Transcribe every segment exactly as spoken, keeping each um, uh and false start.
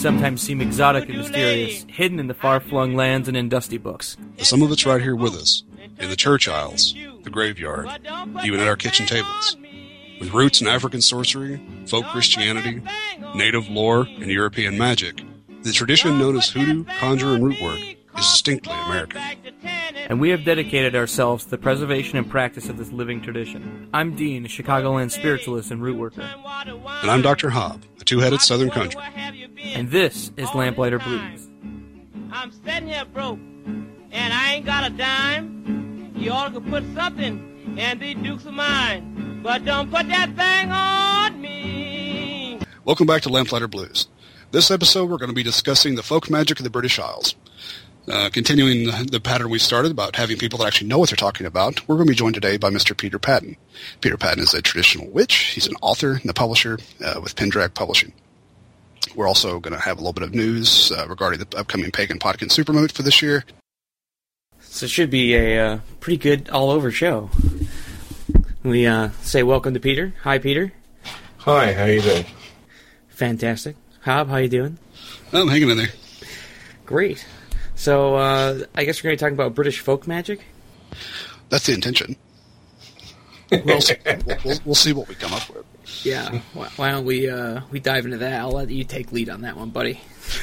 sometimes seem exotic and mysterious, hidden in the far-flung lands and in dusty books. But some of it's right here with us, in the church aisles, the graveyard, even at our kitchen tables. With roots in African sorcery, folk Christianity, native lore, and European magic, the tradition known as hoodoo, conjure, and root work is distinctly American. And we have dedicated ourselves to the preservation and practice of this living tradition. I'm Dean, a Chicagoland spiritualist and root worker. And I'm Doctor Hobb, a two-headed Southern country. And this is Lamplighter Blues. I'm sitting here broke, and I ain't got a dime. You all could put something in these dukes of mine, but don't put that thing on me. Welcome back to Lamplighter Blues. This episode, we're going to be discussing the folk magic of the British Isles. Uh, continuing the, the pattern we started about having people that actually know what they're talking about, we're going to be joined today by Mister Peter Patton. Peter Patton is a traditional witch. He's an author and a publisher uh, with Pendrag Publishing. We're also going to have a little bit of news uh, regarding the upcoming Pagan Podkin Supermoot for this year. So it should be a uh, pretty good all-over show. We uh, say welcome to Peter. Hi, Peter. Hi, how you doing? Fantastic. Hobb, how you doing? I'm hanging in there. Great. So, uh, I guess we're going to be talking about British folk magic? That's the intention. We'll see, we'll, we'll, we'll see what we come up with. Yeah. Why don't we uh, we dive into that? I'll let you take lead on that one, buddy.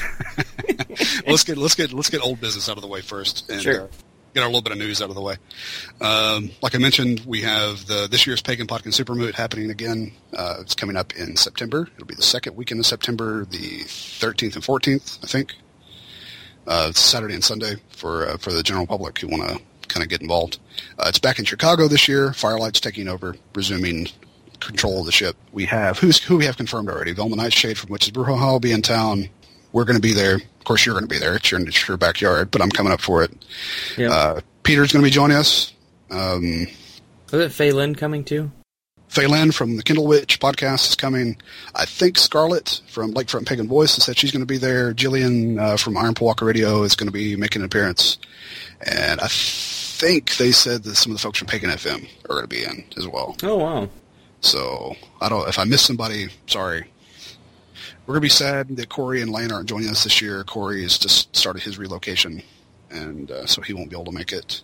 let's get let's get let's get old business out of the way first, and sure. uh, get our little bit of news out of the way. Um, like I mentioned, we have the this year's Pagan Podkin Supermoot happening again. Uh, it's coming up in September. It'll be the second weekend of September, the thirteenth and fourteenth, I think. Uh, it's Saturday and Sunday for uh, for the general public who want to kind of get involved. Uh, it's back in Chicago this year. Firelight's taking over, resuming control of the ship. We have who's who we have confirmed already. Velma Nightshade from Witches Brew Hall will be in town. We're going to be there. Of course, you're going to be there. It's your, it's your backyard, but I'm coming up for it. Yep. Uh, Peter's going to be joining us. Um, Is it Faye Lynn coming too? Faye Lynn from the Kindle Witch podcast is coming. I think Scarlett from Lakefront Pagan Voice said she's going to be there. Jillian uh, from Iron Paw Walker Radio is going to be making an appearance. And I think they said that some of the folks from Pagan F M are going to be in as well. Oh, wow. So, I don't. If I missed somebody, sorry. We're going to be sad that Corey and Lane aren't joining us this year. Corey has just started his relocation, and uh, so he won't be able to make it.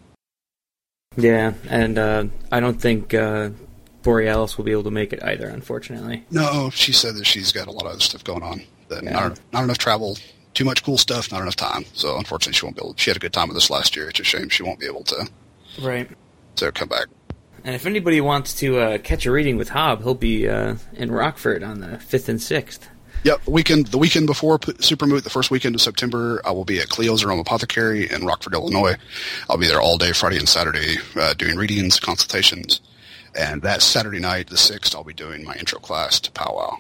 Yeah, and uh, I don't think uh, Borealis will be able to make it either, unfortunately. No, she said that she's got a lot of other stuff going on. That Yeah. not, not enough travel, too much cool stuff, not enough time. So, unfortunately, she won't be able to. She had a good time with us last year. It's a shame she won't be able to, Right. to come back. And if anybody wants to uh, catch a reading with Hobb, he'll be uh, in Rockford on the fifth and sixth. Yep, the weekend, the weekend before Supermoot, the first weekend of September, I will be at Cleo's Aroma Apothecary in Rockford, Illinois. I'll be there all day Friday and Saturday uh, doing readings, consultations. And that Saturday night, the sixth, I'll be doing my intro class to Powwow.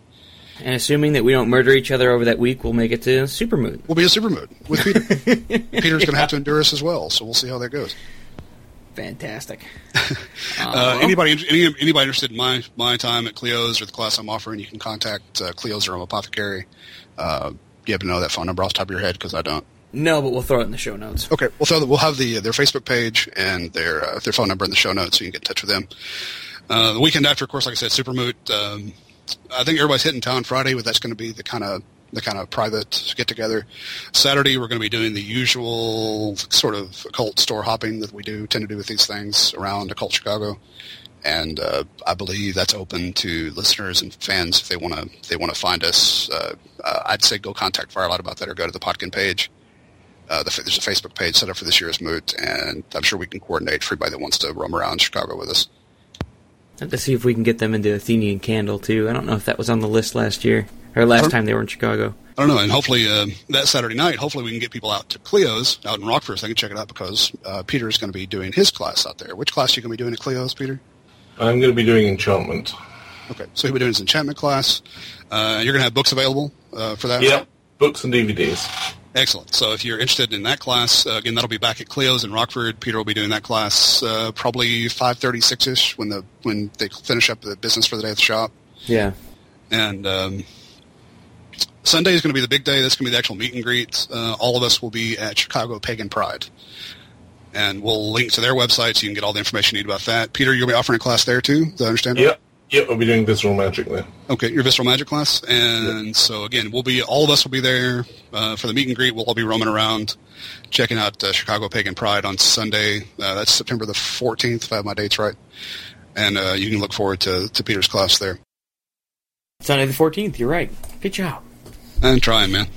And assuming that we don't murder each other over that week, we'll make it to Supermoot. We'll be at Supermoot with Peter. Peter's going to have to endure us as well, so we'll see how that goes. Fantastic. uh, well. anybody any, anybody interested in my, my time at Cleo's or the class I'm offering, you can contact uh, Cleo's Aroma Apothecary. Uh, you have to know that phone number off the top of your head because I don't. No, but we'll throw it in the show notes. Okay, we'll throw the, we'll have the their Facebook page and their uh, their phone number in the show notes, so you can get in touch with them. Uh, the weekend after, of course, like I said, Supermoot. Um, I think everybody's hitting town Friday, but that's going to be the kind of the kind of private get together. Saturday, we're going to be doing the usual sort of occult store hopping that we do tend to do with these things around Occult Chicago, and uh, I believe that's open to listeners and fans if they want to they want to find us. Uh, uh, I'd say go contact Firelight about that or go to the Podkin page. Uh, the, there's a Facebook page set up for this year's moot, and I'm sure we can coordinate for anybody that wants to roam around Chicago with us. I have to see if we can get them into Athenian Candle, too. I don't know if that was on the list last year, or last time they were in Chicago. I don't know, and hopefully uh, that Saturday night, hopefully we can get people out to Cleo's, out in Rockford, so they can check it out, because uh, Peter is going to be doing his class out there. Which class are you going to be doing at Cleo's, Peter? I'm going to be doing enchantment. Okay, so he'll be doing his enchantment class. Uh, you're going to have books available uh, for that? Yep, books and D V Ds. Excellent. So if you're interested in that class, uh, again, that'll be back at Cleo's in Rockford. Peter will be doing that class uh, probably five thirty, six-ish when the when they finish up the business for the day at the shop. Yeah. And um, Sunday is going to be the big day. That's going to be the actual meet and greet. Uh, all of us will be at Chicago Pagan Pride. And we'll link to their website so you can get all the information you need about that. Peter, you'll be offering a class there too? Do I understand that? Yep. Yep, I'll be doing Visceral Magic there. Okay, your Visceral Magic class. And yep. so, again, we'll be, all of us will be there uh, for the meet and greet. We'll all be roaming around, checking out uh, Chicago Pagan Pride on Sunday. Uh, that's September the fourteenth, if I have my dates right. And uh, you can look forward to, to Peter's class there. Sunday the fourteenth, you're right. Good job. I'm trying, man.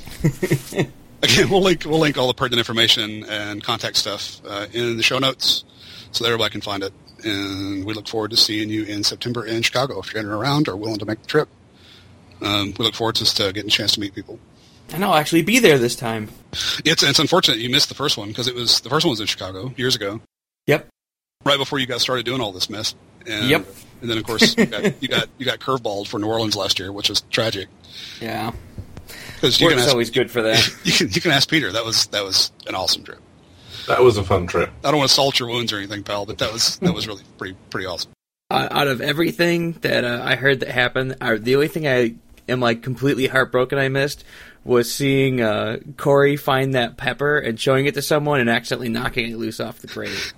Again, we'll link we'll link all the pertinent information and contact stuff uh, in the show notes so that everybody can find it. And we look forward to seeing you in September in Chicago if you're in and around or willing to make the trip. Um, we look forward to just uh, getting a chance to meet people. And I'll actually be there this time. It's it's unfortunate you missed the first one because it was the first one was in Chicago years ago. Yep. Right before you got started doing all this mess. And, yep. And then of course you got you got, you got curveballed for New Orleans last year, which was tragic. Yeah. Because you can ask, always good for that. You can you can ask Peter. That was that was an awesome trip. That was a fun trip. I don't want to salt your wounds or anything, pal, but that was that was really pretty pretty awesome. Uh, out of everything that uh, I heard that happened, uh, the only thing I am like completely heartbroken I missed was seeing uh, Corey find that pepper and showing it to someone and accidentally knocking it loose off the crate.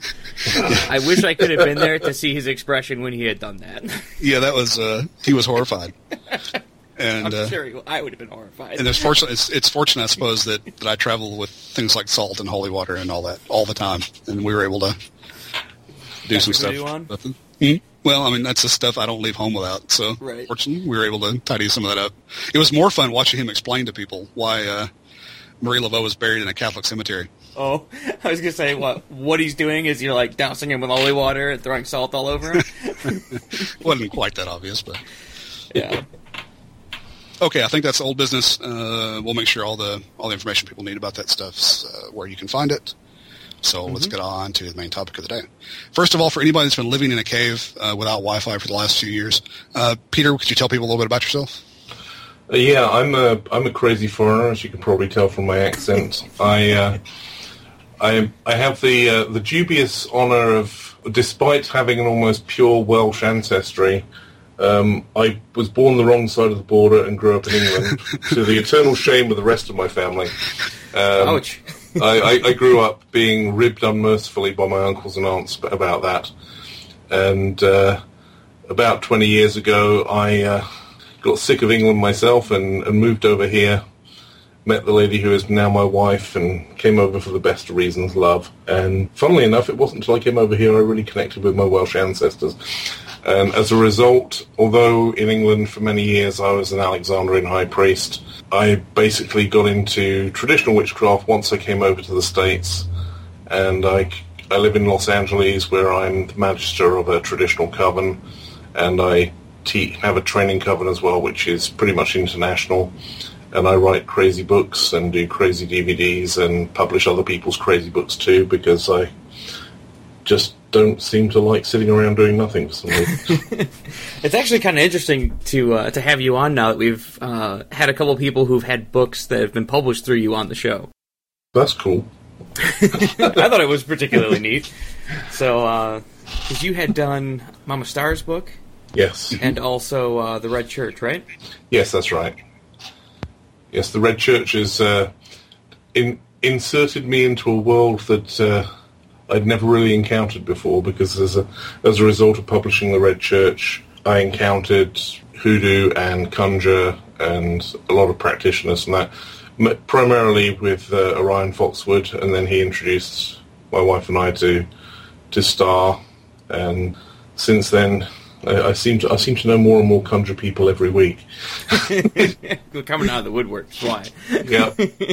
I wish I could have been there to see his expression when he had done that. Yeah, that was uh, he was horrified. And, I'm uh, sure I would have been horrified. And it's fortunate, it's, it's fortunate, I suppose, that, that I travel with things like salt and holy water and all that all the time, and we were able to do Got some stuff. Do on? Hmm? Well, I mean, that's the stuff I don't leave home without. So, right. Fortunately, we were able to tidy some of that up. It was more fun watching him explain to people why uh, Marie Laveau was buried in a Catholic cemetery. Oh, I was going to say, what what he's doing is you're like dousing him with holy water and throwing salt all over him. Wasn't quite that obvious, but yeah. Okay, I think that's old business. Uh, we'll make sure all the all the information people need about that stuff's uh, where you can find it. So mm-hmm. let's get on to the main topic of the day. First of all, for anybody that's been living in a cave uh, without Wi-Fi for the last few years, uh, Peter, could you tell people a little bit about yourself? Uh, yeah, I'm a I'm a crazy foreigner, as you can probably tell from my accent. I uh, I I have the uh, the dubious honour of, despite having an almost pure Welsh ancestry, Um, I was born the wrong side of the border and grew up in England, to the eternal shame of the rest of my family. Um, Ouch. I, I, I grew up being ribbed unmercifully by my uncles and aunts about that. And uh, about twenty years ago, I uh, got sick of England myself and, and moved over here, met the lady who is now my wife, and came over for the best of reasons, love. And funnily enough, it wasn't until I came over here I really connected with my Welsh ancestors. And as a result, although in England for many years I was an Alexandrian high priest, I basically got into traditional witchcraft once I came over to the States. And I, I live in Los Angeles, where I'm the magister of a traditional coven, and I te- have a training coven as well, which is pretty much international. And I write crazy books and do crazy D V Ds and publish other people's crazy books too, because I just don't seem to like sitting around doing nothing for some reason. It's actually kind of interesting to uh, to have you on now that we've uh, had a couple of people who've had books that have been published through you on the show. That's cool. I thought it was particularly neat. So, because uh, you had done Mama Star's book? Yes. And also uh, The Red Church, right? Yes, that's right. Yes, The Red Church has uh, in, inserted me into a world that uh, I'd never really encountered before, because as a, as a result of publishing The Red Church, I encountered hoodoo and conjure and a lot of practitioners and that, primarily with uh, Orion Foxwood, and then he introduced my wife and I to to Star, and since then I, I seem to I seem to know more and more conjure people every week. We're coming out of the woodwork. Why? Yeah.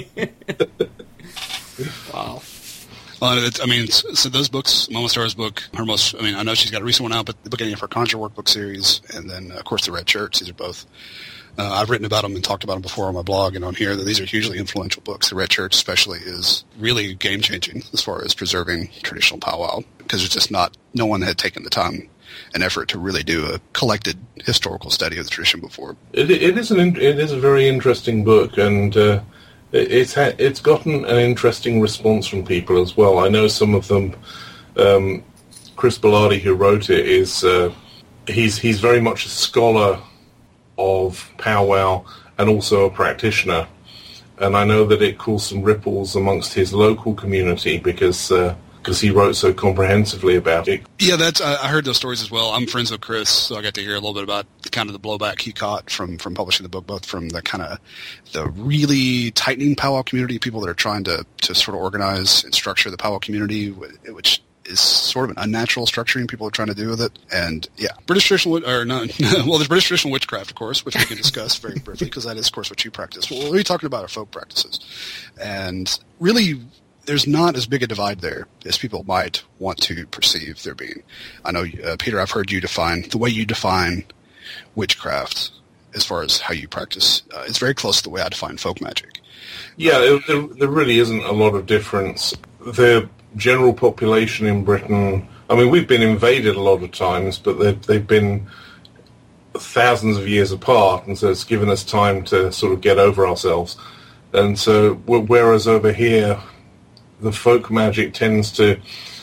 Wow. Well, it's, I mean, so those books, Mama Star's book, her most, I mean, I know she's got a recent one out, but the beginning of her Conjure Workbook series, and then, of course, The Red Church, these are both, uh, I've written about them and talked about them before on my blog and on here, that these are hugely influential books. The Red Church especially is really game-changing as far as preserving traditional powwow, because there's just not, no one had taken the time and effort to really do a collected historical study of the tradition before. It, it is an it is a very interesting book, and uh, it's ha- it's gotten an interesting response from people as well. I know some of them. Um, Chris Bellardi, who wrote it, is uh, he's he's very much a scholar of powwow and also a practitioner, and I know that it caused some ripples amongst his local community, because uh, because he wrote so comprehensively about it. Yeah, that's I I heard those stories as well. I'm friends with Chris, so I got to hear a little bit about kind of the blowback he caught from, from publishing the book, both from the kind of the really tightening powwow community, people that are trying to, to sort of organize and structure the powwow community, which is sort of an unnatural structuring people are trying to do with it. And yeah, British traditional, or no, well, there's British traditional witchcraft, of course, which we can discuss very briefly because that is, of course, what you practice. Well, we're talking about our folk practices. And really, there's not as big a divide there as people might want to perceive there being. I know, uh, Peter, I've heard you define, the way you define witchcraft as far as how you practice, uh, it's very close to the way I define folk magic. Yeah, uh, there, there really isn't a lot of difference. The general population in Britain, I mean, we've been invaded a lot of times, but they've, they've been thousands of years apart, and so it's given us time to sort of get over ourselves. And so, whereas over here, the folk magic tends to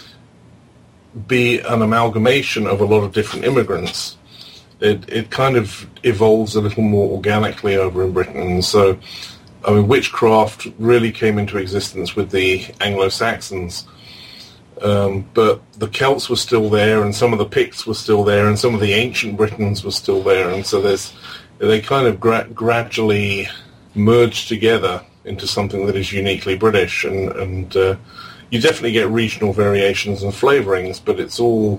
be an amalgamation of a lot of different immigrants. It it kind of evolves a little more organically over in Britain. And so, I mean, witchcraft really came into existence with the Anglo-Saxons. Um, but the Celts were still there, and some of the Picts were still there, and some of the ancient Britons were still there. And so there's they kind of gra- gradually merged together into something that is uniquely British, and, and uh, you definitely get regional variations and flavourings, but it's all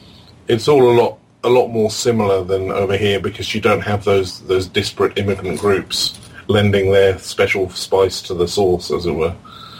it's all a lot a lot more similar than over here because you don't have those those disparate immigrant groups lending their special spice to the sauce, as it were.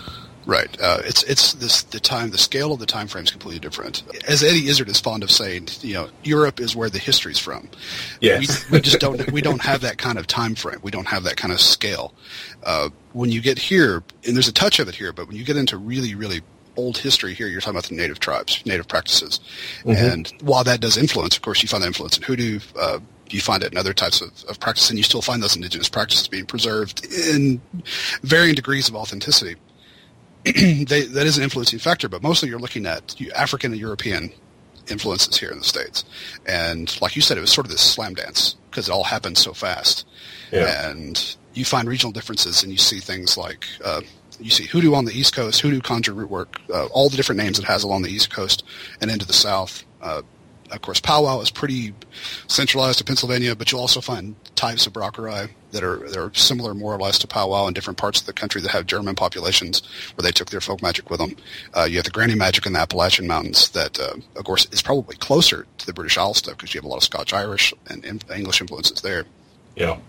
Right. Uh, it's it's this the time the scale of the time frame is completely different. As Eddie Izzard is fond of saying, you know, Europe is where the history's from. Yes. We, we just don't we don't have that kind of time frame. We don't have that kind of scale. Uh, when you get here, and there's a touch of it here, but when you get into really really old history here, you're talking about the native tribes, native practices, mm-hmm. and while that does influence, of course, you find that influence in hoodoo. Uh, you find it in other types of, of practice, and you still find those indigenous practices being preserved in varying degrees of authenticity. they, that is an influencing factor, but mostly you're looking at African and European influences here in the States. And like you said, it was sort of this slam dance because it all happened so fast. Yeah. And you find regional differences, and you see things like uh, you see hoodoo on the East Coast, hoodoo conjure root work, uh, all the different names it has along the East Coast and into the South. Uh, of course, powwow is pretty centralized to Pennsylvania, but you'll also find types of brockerai that are that are similar more or less to powwow in different parts of the country that have German populations where they took their folk magic with them. Uh, you have the granny magic in the Appalachian Mountains that, uh, of course, is probably closer to the British Isles stuff because you have a lot of Scotch-Irish and English influences there. Yeah.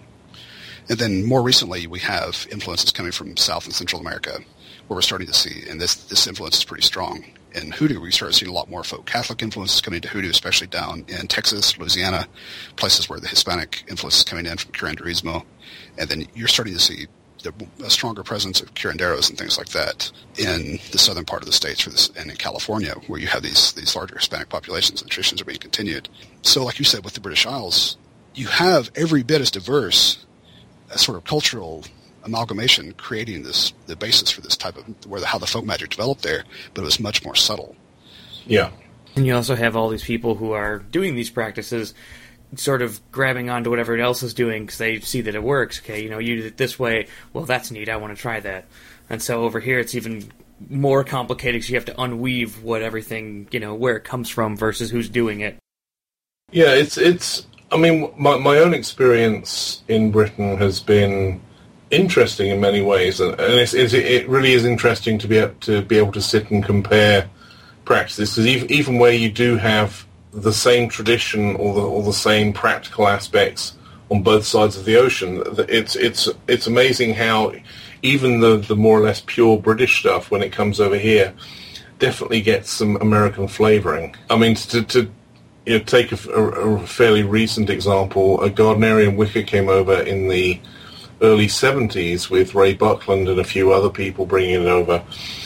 And then more recently, we have influences coming from South and Central America where we're starting to see, and this this influence is pretty strong. In hoodoo, we started seeing a lot more folk Catholic influences coming into hoodoo, especially down in Texas, Louisiana, places where the Hispanic influence is coming in from curanderismo. And then you're starting to see the, a stronger presence of curanderos and things like that in the southern part of the states for this, and in California, where you have these, these larger Hispanic populations and traditions are being continued. So like you said, with the British Isles, you have every bit as diverse a sort of cultural amalgamation creating this the basis for this type of where the, how the folk magic developed there, but it was much more subtle. Yeah. And you also have all these people who are doing these practices sort of grabbing onto what everyone else is doing because they see that it works. Okay, you know, you did it this way. Well, that's neat. I want to try that. And so over here it's even more complicated because you have to unweave what everything, you know, where it comes from versus who's doing it. Yeah, it's, it's I mean, my, my own experience in Britain has been interesting in many ways, and it's, it's, it really is interesting to be able to be able to sit and compare practices, because even, even where you do have the same tradition or the, or the same practical aspects on both sides of the ocean, it's it's it's amazing how even the, the more or less pure British stuff, when it comes over here, definitely gets some American flavouring. I mean, to, to you know, take a, a, a fairly recent example, a Gardnerian Wicca came over in the early seventies with Ray Buckland and a few other people bringing it over,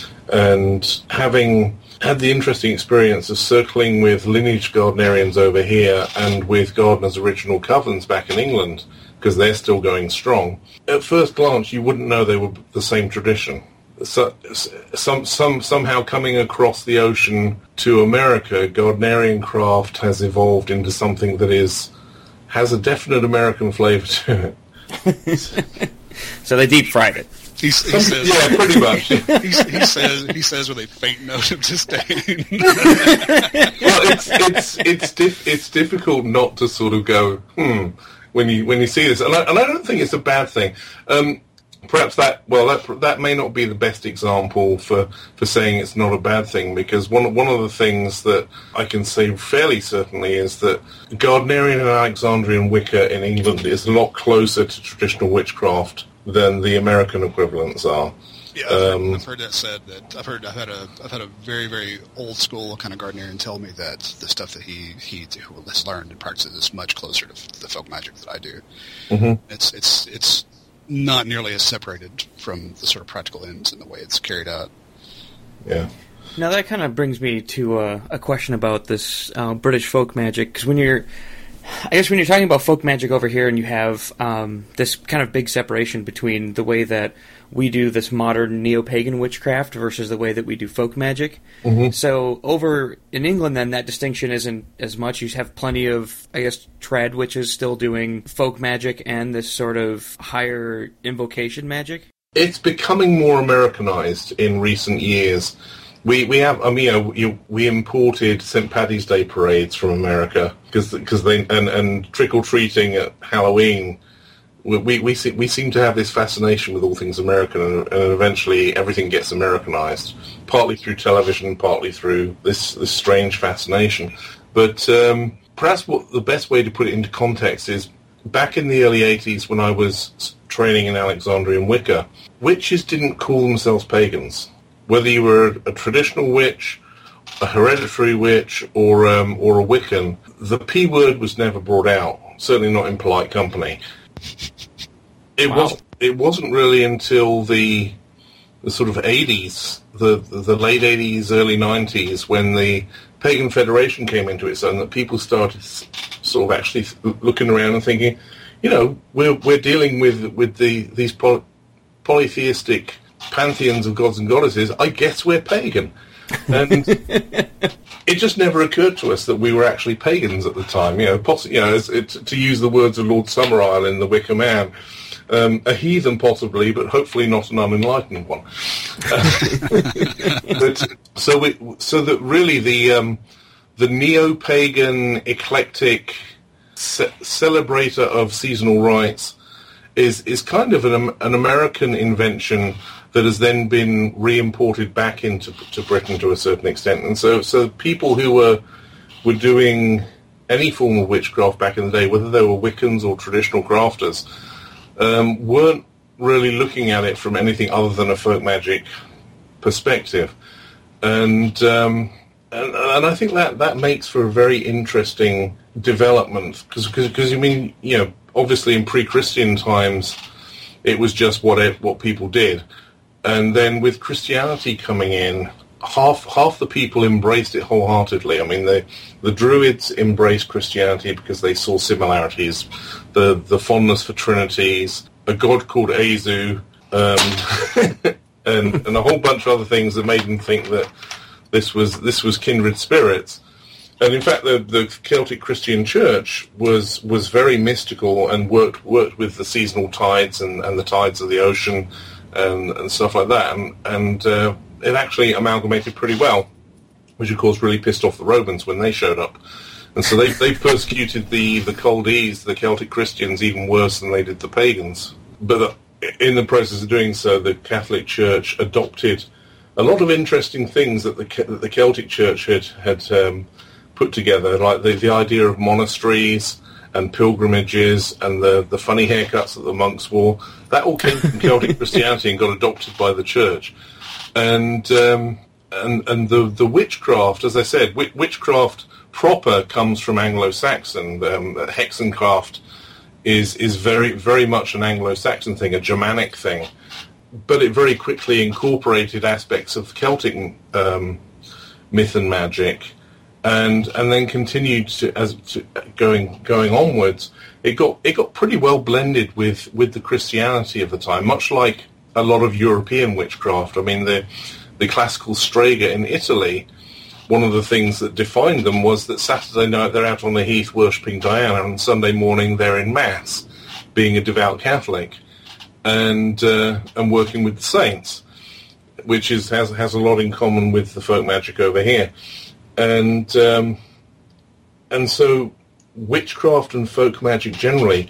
and having had the interesting experience of circling with lineage Gardnerians over here and with Gardner's original covens back in England, because they're still going strong. At first glance, you wouldn't know they were the same tradition. So, some, some, somehow coming across the ocean to America, Gardnerian craft has evolved into something that is has a definite American flavour to it. So they deep fried it. He, he says, yeah, pretty much. he, he says he says with a faint note of disdain. Well, it's it's it's dif- it's difficult not to sort of go hmm when you when you see this, and I, and I don't think it's a bad thing. Um, perhaps that well that that may not be the best example for, for saying it's not a bad thing, because one one of the things that I can say fairly certainly is that Gardnerian and Alexandrian Wicca in England is a lot closer to traditional witchcraft than the American equivalents are. Yeah, I've, Um, heard, I've heard that said. That I've heard. I've had a. I've had a very, very old school kind of Gardnerian tell me that the stuff that he he has learned and practices is much closer to the folk magic that I do. Mm-hmm. It's it's it's not nearly as separated from the sort of practical ends and the way it's carried out. Yeah. Now that kind of brings me to uh, a question about this uh, British folk magic, because when you're, I guess when you're talking about folk magic over here, and you have um, this kind of big separation between the way that we do this modern neo-pagan witchcraft versus the way that we do folk magic. Mm-hmm. So over in England, then, that distinction isn't as much. You have plenty of, I guess, trad witches still doing folk magic and this sort of higher invocation magic. It's becoming more Americanized in recent years. We we have I mean you know, you, we imported Saint Paddy's Day parades from America because because they and, and trick or treating at Halloween. We we we, see, we seem to have this fascination with all things American, and, and eventually everything gets Americanized, partly through television, partly through this this strange fascination. But um, perhaps what the best way to put it into context is back in the early eighties when I was training in Alexandrian Wicca, witches didn't call themselves pagans. Whether you were a, a traditional witch, a hereditary witch, or um, or a Wiccan, the P word was never brought out. Certainly not in polite company. It Wow. was. It wasn't really until the the sort of eighties, the the late eighties, early nineties, when the Pagan Federation came into its own, that people started sort of actually looking around and thinking, you know, we're we're dealing with with the these poly, polytheistic pantheons of gods and goddesses. I guess we're pagan, and it just never occurred to us that we were actually pagans at the time. You know, poss- you know, as, it, to use the words of Lord Summerisle in The Wicker Man, um, a heathen possibly, but hopefully not an unenlightened one. but, so, we, so that really the um, the neo-pagan, eclectic ce- celebrator of seasonal rites is is kind of an an American invention that has then been re-imported back into to Britain to a certain extent. And so so people who were were doing any form of witchcraft back in the day, whether they were Wiccans or traditional grafters, um, weren't really looking at it from anything other than a folk magic perspective. And um, and, and I think that, that makes for a very interesting development, because because you mean, you know, obviously in pre-Christian times it was just what it, what people did. And then with Christianity coming in, half half the people embraced it wholeheartedly. I mean, the the Druids embraced Christianity because they saw similarities, the the fondness for trinities, a god called Azu, um, and and a whole bunch of other things that made them think that this was this was kindred spirits. And in fact, the, the Celtic Christian Church was was very mystical and worked worked with the seasonal tides and, and the tides of the ocean. And, and stuff like that, and, and uh, it actually amalgamated pretty well, which of course really pissed off the Romans when they showed up, and so they they persecuted the the Chaldees, the Celtic Christians, even worse than they did the pagans. But in the process of doing so, the Catholic Church adopted a lot of interesting things that the that the Celtic Church had had um, put together, like the the idea of monasteries and pilgrimages and the, the funny haircuts that the monks wore. That all came from Celtic Christianity and got adopted by the church. And um, and and the the witchcraft, as I said, witch, witchcraft proper comes from Anglo-Saxon. Um, hexencraft is is very very much an Anglo-Saxon thing, a Germanic thing. But it very quickly incorporated aspects of Celtic um, myth and magic. And and then continued to, as to, going going onwards, it got it got pretty well blended with, with the Christianity of the time, much like a lot of European witchcraft. I mean, the the classical Strega in Italy, one of the things that defined them was that Saturday night they're out on the heath worshipping Diana, and Sunday morning they're in mass, being a devout Catholic. and uh, and working with the saints, which is has has a lot in common with the folk magic over here, and um, and so witchcraft and folk magic generally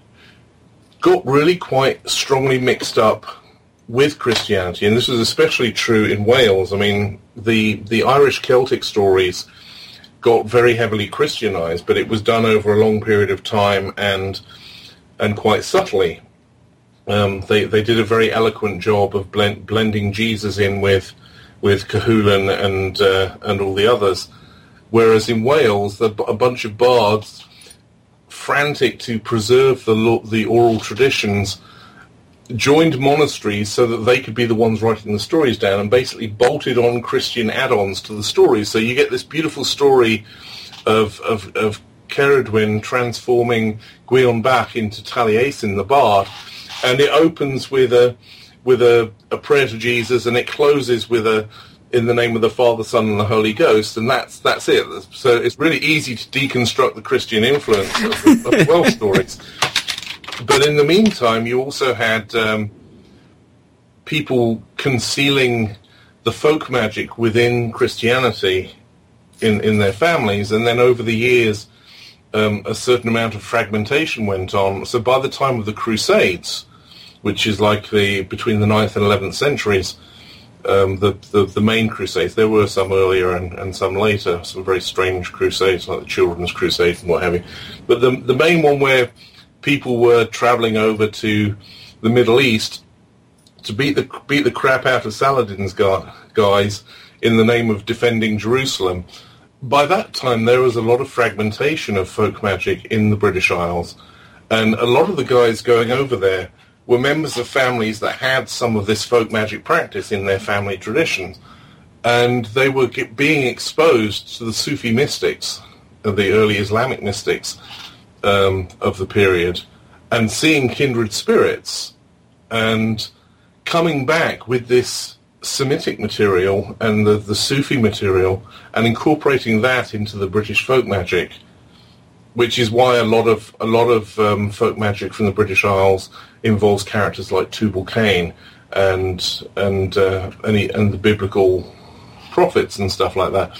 got really quite strongly mixed up with Christianity, and this was especially true in Wales. I mean, the the Irish Celtic stories got very heavily Christianized, but it was done over a long period of time and and quite subtly. Um, they they did a very eloquent job of blend, blending Jesus in with with Cahulan and uh, and all the others, whereas in Wales, the, a bunch of bards, frantic to preserve the lo- the oral traditions, joined monasteries so that they could be the ones writing the stories down, and basically bolted on Christian add-ons to the stories. So you get this beautiful story of of, of Ceridwen transforming Gwion Bach into Taliesin the bard, and it opens with a with a, a prayer to Jesus, and it closes with a in the name of the Father, Son, and the Holy Ghost, and that's that's it. So it's really easy to deconstruct the Christian influence of, of Welsh stories. But in the meantime, you also had um, people concealing the folk magic within Christianity in, in their families, and then over the years, um, a certain amount of fragmentation went on. So by the time of the Crusades, which is like the between the ninth and eleventh centuries, um, the, the the main Crusades, there were some earlier and, and some later, some very strange crusades, like the Children's Crusade and what have you. But the the main one where people were traveling over to the Middle East to beat the beat the crap out of Saladin's guys in the name of defending Jerusalem. By that time, there was a lot of fragmentation of folk magic in the British Isles, and a lot of the guys going over there were members of families that had some of this folk magic practice in their family traditions, and they were get, being exposed to the Sufi mystics, of the early Islamic mystics, Um, of the period, and seeing kindred spirits, and coming back with this Semitic material and the, the Sufi material, and incorporating that into the British folk magic, which is why a lot of a lot of um, folk magic from the British Isles involves characters like Tubal Cain and and uh, and, he, and the biblical prophets and stuff like that,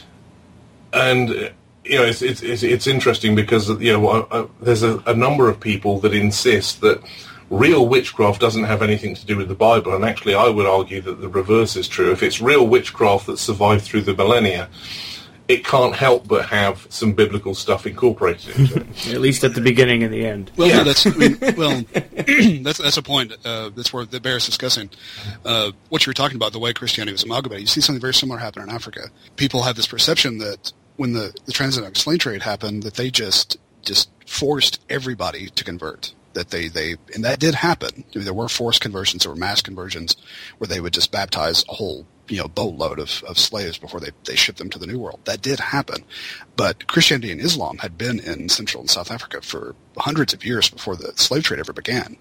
and. You know, it's, it's it's it's interesting because, you know, uh, there's a, a number of people that insist that real witchcraft doesn't have anything to do with the Bible, and actually I would argue that the reverse is true. If it's real witchcraft that survived through the millennia, it can't help but have some biblical stuff incorporated into it. At least at the beginning and the end. Well, Yeah. no, that's I mean, well, that's that's a point. Uh, that's where that bears discussing. Uh, what you were talking about, the way Christianity was amalgamated. You see something very similar happen in Africa. People have this perception that when the, the transatlantic slave trade happened, that they just just forced everybody to convert. That they, they and that did happen. I mean, there were forced conversions, there were mass conversions, where they would just baptize a whole you know boatload of, of slaves before they, they shipped them to the New World. That did happen, but Christianity and Islam had been in Central and South Africa for hundreds of years before the slave trade ever began.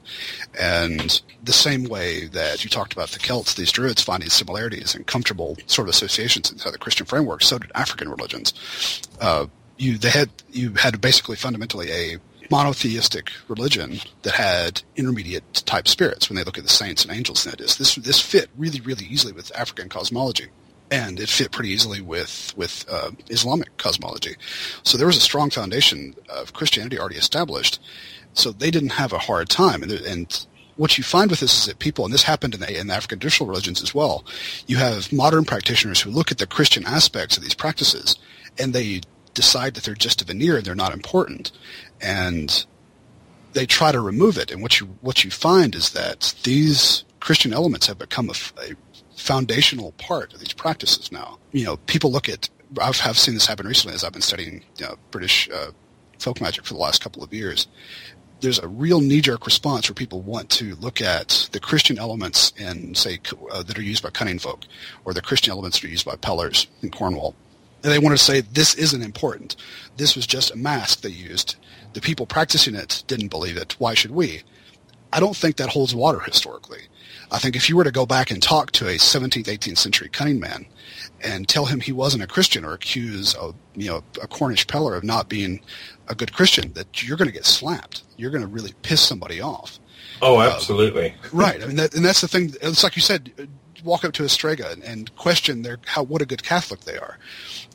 And the same way that you talked about the Celts, these Druids finding similarities and comfortable sort of associations inside the Christian framework, so did African religions. Uh, you they had you had basically fundamentally a monotheistic religion that had intermediate type spirits when they look at the saints and angels. And this this this fit really really easily with African cosmology, and it fit pretty easily with with uh, Islamic cosmology. So there was a strong foundation of Christianity already established. So they didn't have a hard time. And, and what you find with this is that people, and this happened in the, in the African traditional religions as well, you have modern practitioners who look at the Christian aspects of these practices, and they decide that they're just a veneer and they're not important, and they try to remove it. And what you what you find is that these Christian elements have become a, a foundational part of these practices now. You know, people look at, I've have seen this happen recently as I've been studying you know, British uh, folk magic for the last couple of years. There's a real knee-jerk response where people want to look at the Christian elements in, say, uh, that are used by cunning folk, or the Christian elements that are used by Pellars in Cornwall. And they wanted to say, this isn't important. This was just a mask they used. The people practicing it didn't believe it. Why should we? I don't think that holds water historically. I think if you were to go back and talk to a seventeenth, eighteenth century cunning man and tell him he wasn't a Christian or accuse a, you know, a Cornish peller of not being a good Christian, that you're going to get slapped. You're going to really piss somebody off. Oh, absolutely. Uh, right. I mean, that, and that's the thing. It's like you said, walk up to a Strega and, and question their how what a good Catholic they are.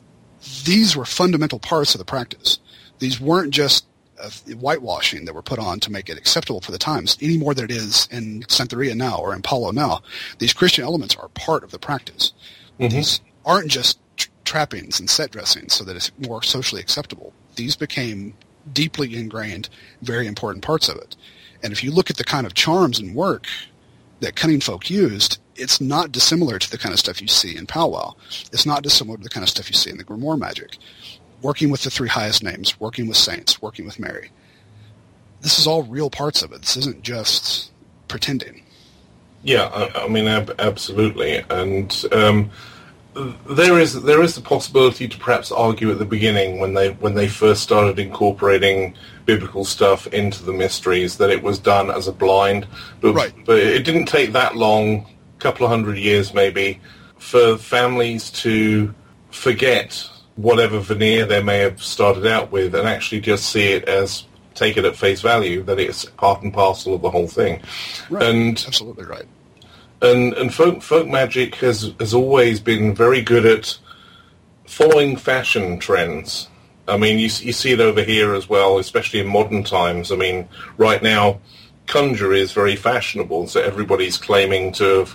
These were fundamental parts of the practice. These weren't just uh, whitewashing that were put on to make it acceptable for the times, any more than it is in Santeria now or in Palo now. These Christian elements are part of the practice. Mm-hmm. These aren't just tra- trappings and set dressings so that it's more socially acceptable. These became deeply ingrained, very important parts of it. And if you look at the kind of charms and work that cunning folk used, it's not dissimilar to the kind of stuff you see in powwow. It's not dissimilar to the kind of stuff you see in the Grimoire magic. Working with the three highest names, working with saints, working with Mary. This is all real parts of it. This isn't just pretending. Yeah, I, I mean, ab- absolutely. And um, there is there is the possibility to perhaps argue at the beginning when they when they first started incorporating biblical stuff into the mysteries that it was done as a blind. But, right. but it didn't take that long, a couple of hundred years maybe, for families to forget whatever veneer they may have started out with and actually just see it as, take it at face value, that it's part and parcel of the whole thing. Right. And absolutely right. And and folk folk magic has has always been very good at following fashion trends. I mean, you you see it over here as well, especially in modern times. I mean, right now, conjure is very fashionable, so everybody's claiming to have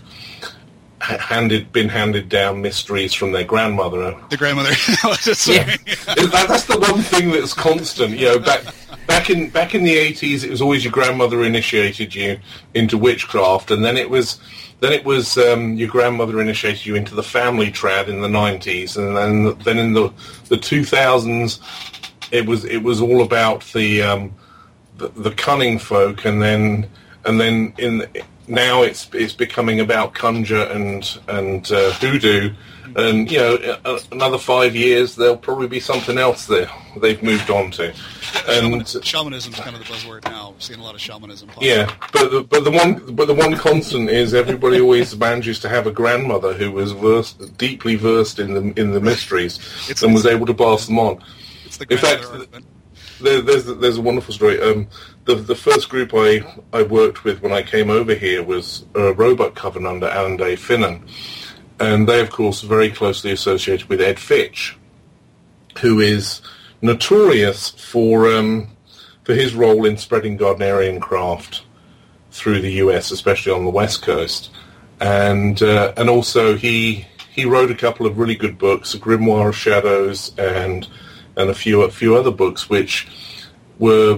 handed been handed down mysteries from their grandmother. The grandmother. Yeah. that, that's the one thing that's constant. You know, back back in back in the eighties, it was always your grandmother initiated you into witchcraft, and then it was then it was um, your grandmother initiated you into the family trad in the nineties, and then then in the the two thousands, it was it was all about the um, the, the cunning folk, and then and then in the, now it's it's becoming about conjure and and uh, hoodoo, and you know uh, another five years there'll probably be something else there they've moved on to. And shamanism is kind of the buzzword now. We're seeing a lot of shamanism. Pop yeah, but the, but the one but the one constant is everybody always manages to have a grandmother who was versed, deeply versed in the in the mysteries, it's, and it's, was able to pass them on. It's the in fact, there, there's there's a wonderful story. Um, the the first group I, I worked with when I came over here was a Roebuck Coven under Alan Day Finnan, and they of course are very closely associated with Ed Fitch, who is notorious for um, for his role in spreading Gardnerian craft through the U S, especially on the West Coast, and uh, and also he he wrote a couple of really good books, A Grimoire of Shadows, and and a few a few other books which were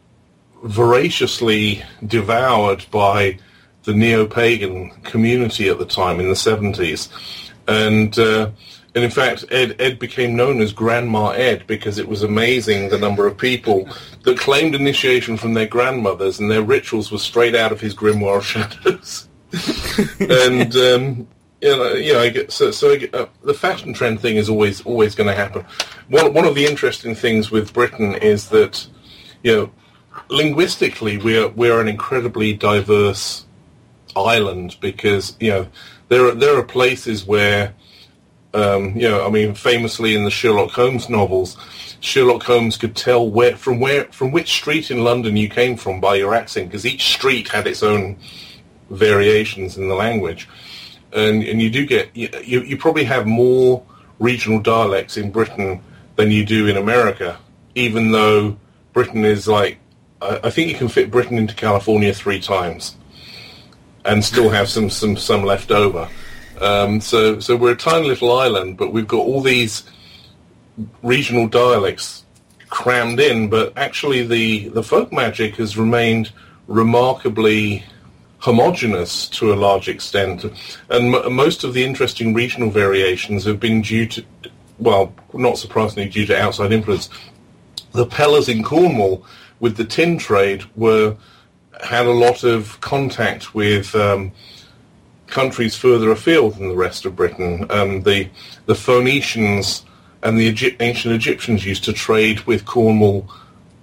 voraciously devoured by the neo-pagan community at the time in the seventies, and. Uh, And in fact, Ed, Ed became known as Grandma Ed because it was amazing the number of people that claimed initiation from their grandmothers, and their rituals were straight out of his Grimoire of Shadows. and um, you know, you know, I get, so so I get, uh, the fashion trend thing is always always going to happen. One one of the interesting things with Britain is that, you know, linguistically we are we are an incredibly diverse island because you know there are there are places where. Um, you know, I mean, famously in the Sherlock Holmes novels, Sherlock Holmes could tell where from where from which street in London you came from by your accent, because each street had its own variations in the language, and and you do get you you probably have more regional dialects in Britain than you do in America, even though Britain is like I, I think you can fit Britain into California three times, and still have some some some left over. Um, so, so we're a tiny little island, but we've got all these regional dialects crammed in. But actually, the, the folk magic has remained remarkably homogeneous to a large extent, and m- most of the interesting regional variations have been due to, well, not surprisingly, due to outside influence. The Pellers in Cornwall with the tin trade were had a lot of contact with. Um, countries further afield than the rest of Britain. Um, the the Phoenicians and the Egy- ancient Egyptians used to trade with Cornwall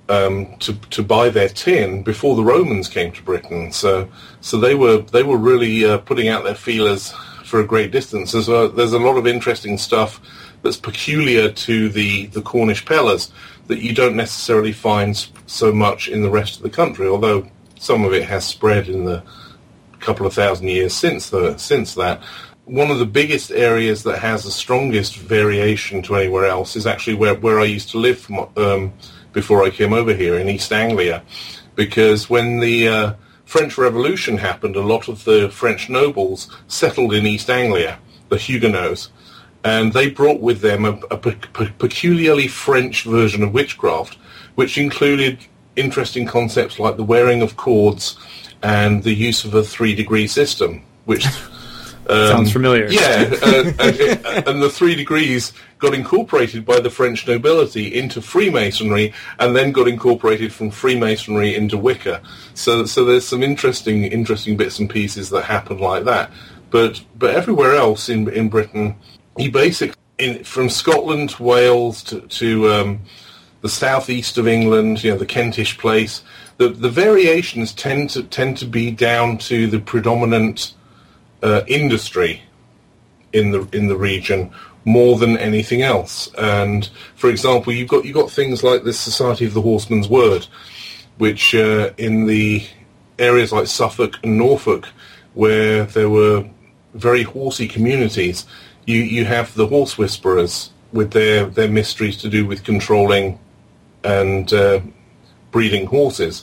um, to to buy their tin before the Romans came to Britain. So so they were they were really uh, putting out their feelers for a great distance. There's a, there's a lot of interesting stuff that's peculiar to the, the Cornish Pellars that you don't necessarily find so much in the rest of the country, although some of it has spread in the couple of thousand years since the, since that. One of the biggest areas that has the strongest variation to anywhere else is actually where, where I used to live from, um, before I came over here, in East Anglia, because when the uh, French Revolution happened, a lot of the French nobles settled in East Anglia, the Huguenots, and they brought with them a, a pe- pe- peculiarly French version of witchcraft, which included interesting concepts like the wearing of cords and the use of a three-degree system, which... Um, Sounds familiar. Yeah, uh, and, and the three degrees got incorporated by the French nobility into Freemasonry, and then got incorporated from Freemasonry into Wicca. So, so there's some interesting, interesting bits and pieces that happen like that. But, but everywhere else in in Britain, you basically, in, from Scotland, Wales to, to um, the southeast of England, you know, the Kentish place, the the variations tend to tend to be down to the predominant Uh, industry in the in the region more than anything else. And for example, you've got you've got things like the Society of the Horseman's Word, which uh, in the areas like Suffolk and Norfolk, where there were very horsey communities, you you have the horse whisperers with their their mysteries to do with controlling and uh, breeding horses,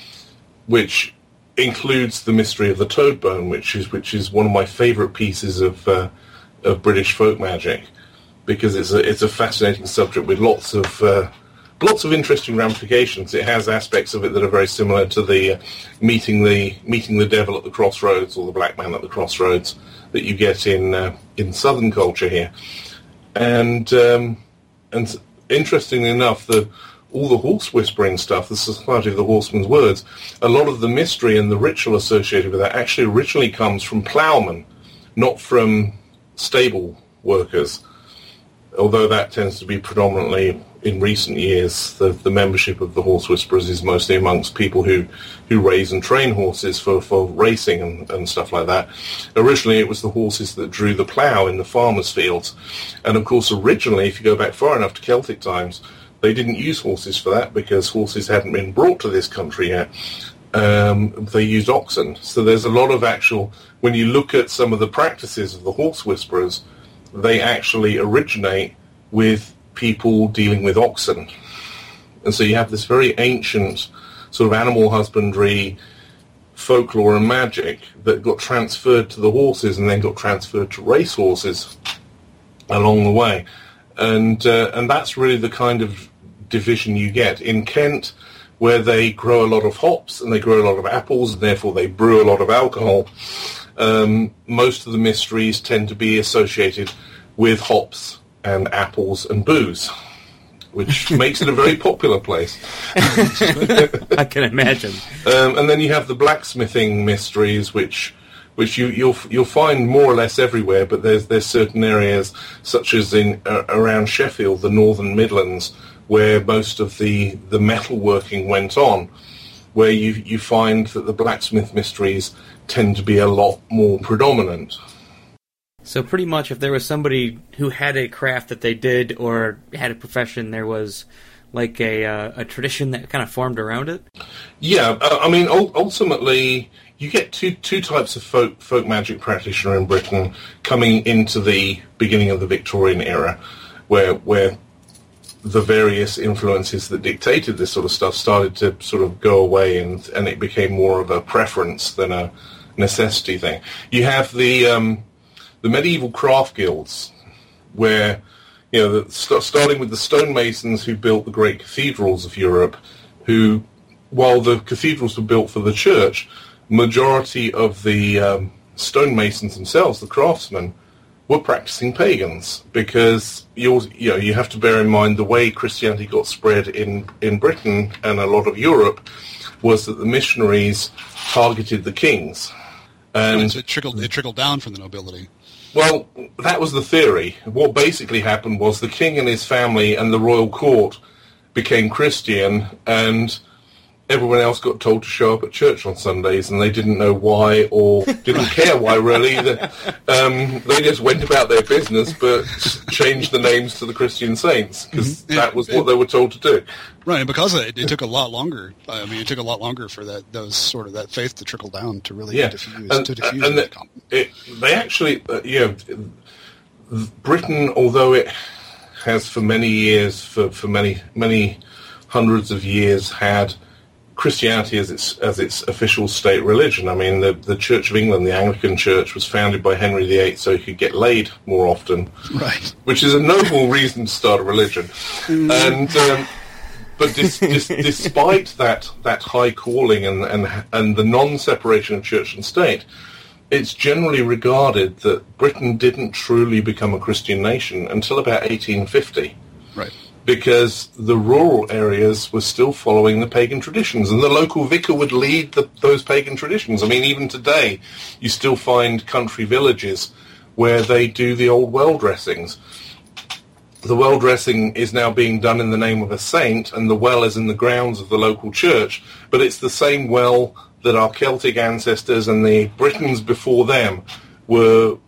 which includes the mystery of the toad bone, which is which is one of my favourite pieces of uh, of British folk magic, because it's a it's a fascinating subject with lots of uh, lots of interesting ramifications. It has aspects of it that are very similar to the uh, meeting the meeting the devil at the crossroads, or the black man at the crossroads, that you get in uh, in southern culture here. And um, and interestingly enough, the all the horse whispering stuff, the Society of the Horseman's Words, a lot of the mystery and the ritual associated with that actually originally comes from ploughmen, not from stable workers, although that tends to be predominantly, in recent years, the, the membership of the horse whisperers is mostly amongst people who, who raise and train horses for, for racing and, and stuff like that. Originally it was the horses that drew the plough in the farmers' fields, and of course originally, if you go back far enough to Celtic times, they didn't use horses for that because horses hadn't been brought to this country yet. Um, they used oxen. So there's a lot of actual... When you look at some of the practices of the horse whisperers, they actually originate with people dealing with oxen. And so you have this very ancient sort of animal husbandry, folklore and magic that got transferred to the horses and then got transferred to race horses along the way. And uh, and that's really the kind of division you get. In Kent, where they grow a lot of hops and they grow a lot of apples and therefore they brew a lot of alcohol, um, most of the mysteries tend to be associated with hops and apples and booze, which makes it a very popular place. I can imagine. Um, and then you have the blacksmithing mysteries, which... which you, you'll you'll find more or less everywhere, but there's there's certain areas, such as in uh, around Sheffield, the Northern Midlands, where most of the, the metalworking went on, where you you find that the blacksmith mysteries tend to be a lot more predominant. So pretty much, if there was somebody who had a craft that they did or had a profession, there was like a uh, a tradition that kind of formed around it. Yeah, uh, I mean, ultimately, you get two two types of folk folk magic practitioner in Britain coming into the beginning of the Victorian era, where where the various influences that dictated this sort of stuff started to sort of go away, and, and it became more of a preference than a necessity thing. You have the um, the medieval craft guilds, where, you know, the, st- starting with the stonemasons who built the great cathedrals of Europe, who, while the cathedrals were built for the church, majority of the um, stonemasons themselves, the craftsmen, were practicing pagans, because you you know you have to bear in mind the way Christianity got spread in, in Britain and a lot of Europe was that the missionaries targeted the kings. And so it trickled it trickled down from the nobility. Well, that was the theory. What basically happened was the king and his family and the royal court became Christian, and everyone else got told to show up at church on Sundays, and they didn't know why or didn't care why, really. The, um, they just went about their business, but changed the names to the Christian Saints, because mm-hmm. that was what they were told to do. Right, and because of it, it took a lot longer. I mean, it took a lot longer for that those sort of that faith to trickle down to really yeah. diffuse. And, to diffuse and the, it, they actually, uh, you know, Britain, although it has for many years, for, for many many hundreds of years, had Christianity as its as its official state religion. I mean, the the Church of England, the Anglican Church, was founded by Henry the Eighth so he could get laid more often, right? Which is a noble reason to start a religion. And um, but dis, dis, despite that that high calling and and and the non-separation of church and state, it's generally regarded that Britain didn't truly become a Christian nation until about eighteen fifty. Right. Because the rural areas were still following the pagan traditions, and the local vicar would lead the, those pagan traditions. I mean, even today, you still find country villages where they do the old well dressings. The well dressing is now being done in the name of a saint, and the well is in the grounds of the local church, but it's the same well that our Celtic ancestors and the Britons before them were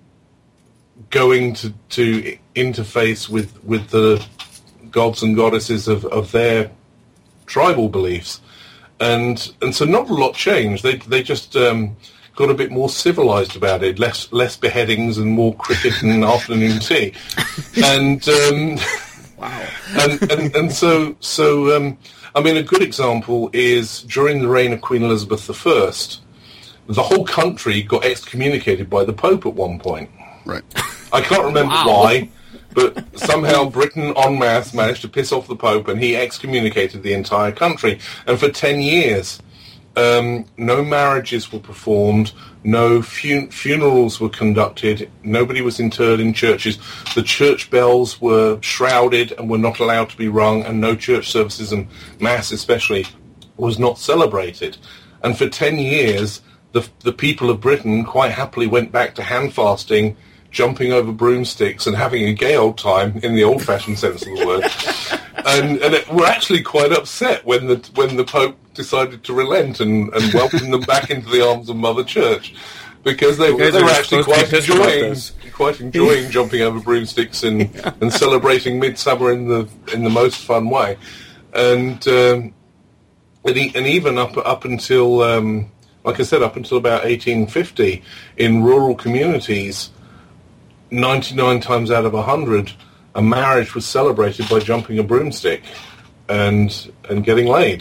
going to, to interface with, with the gods and goddesses of, of their tribal beliefs, and and so not a lot changed. They they just um, got a bit more civilized about it, less less beheadings and more cricket and afternoon tea, and um, wow, and, and and so so um, I mean, a good example is during the reign of Queen Elizabeth the First, the whole country got excommunicated by the Pope at one point. Right. I can't remember wow. why. But somehow Britain en masse managed to piss off the Pope, and he excommunicated the entire country. And for ten years, um, no marriages were performed, no fun- funerals were conducted, nobody was interred in churches. The church bells were shrouded and were not allowed to be rung, and no church services, and Mass especially, was not celebrated. And for ten years, the, the people of Britain quite happily went back to hand fasting, jumping over broomsticks and having a gay old time in the old-fashioned sense of the word, and and it, were actually quite upset when the when the Pope decided to relent and, and welcome them back into the arms of Mother Church, because they, they were actually quite enjoying quite enjoying jumping over broomsticks and, yeah. and celebrating Midsummer in the in the most fun way, and um, and, e- and even up up until um, like I said, up until about eighteen fifty, in rural communities, ninety-nine times out of one hundred, a marriage was celebrated by jumping a broomstick and and getting laid.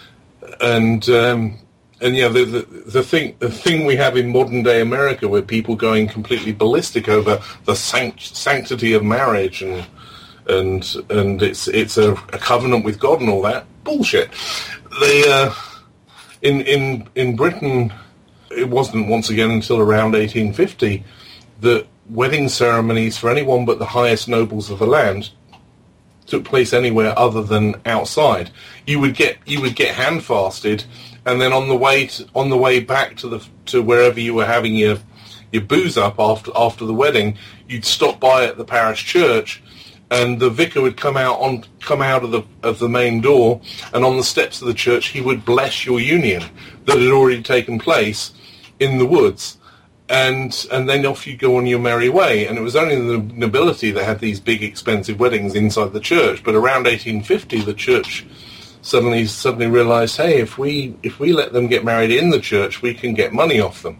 And um, and yeah, the, the the thing the thing we have in modern day America, where people going completely ballistic over the sanct- sanctity of marriage and and and it's it's a, a covenant with God and all that bullshit. They uh, in in in Britain, it wasn't once again until around eighteen fifty that wedding ceremonies for anyone but the highest nobles of the land took place anywhere other than outside. You would get you would get hand fasted, and then on the way to, on the way back to the to wherever you were having your your booze up after after the wedding, you'd stop by at the parish church, and the vicar would come out on come out of the of the main door, and on the steps of the church he would bless your union that had already taken place in the woods. And and then off you go on your merry way. And it was only the nobility that had these big, expensive weddings inside the church. But around eighteen fifty, the church suddenly suddenly realised, hey, if we if we let them get married in the church, we can get money off them.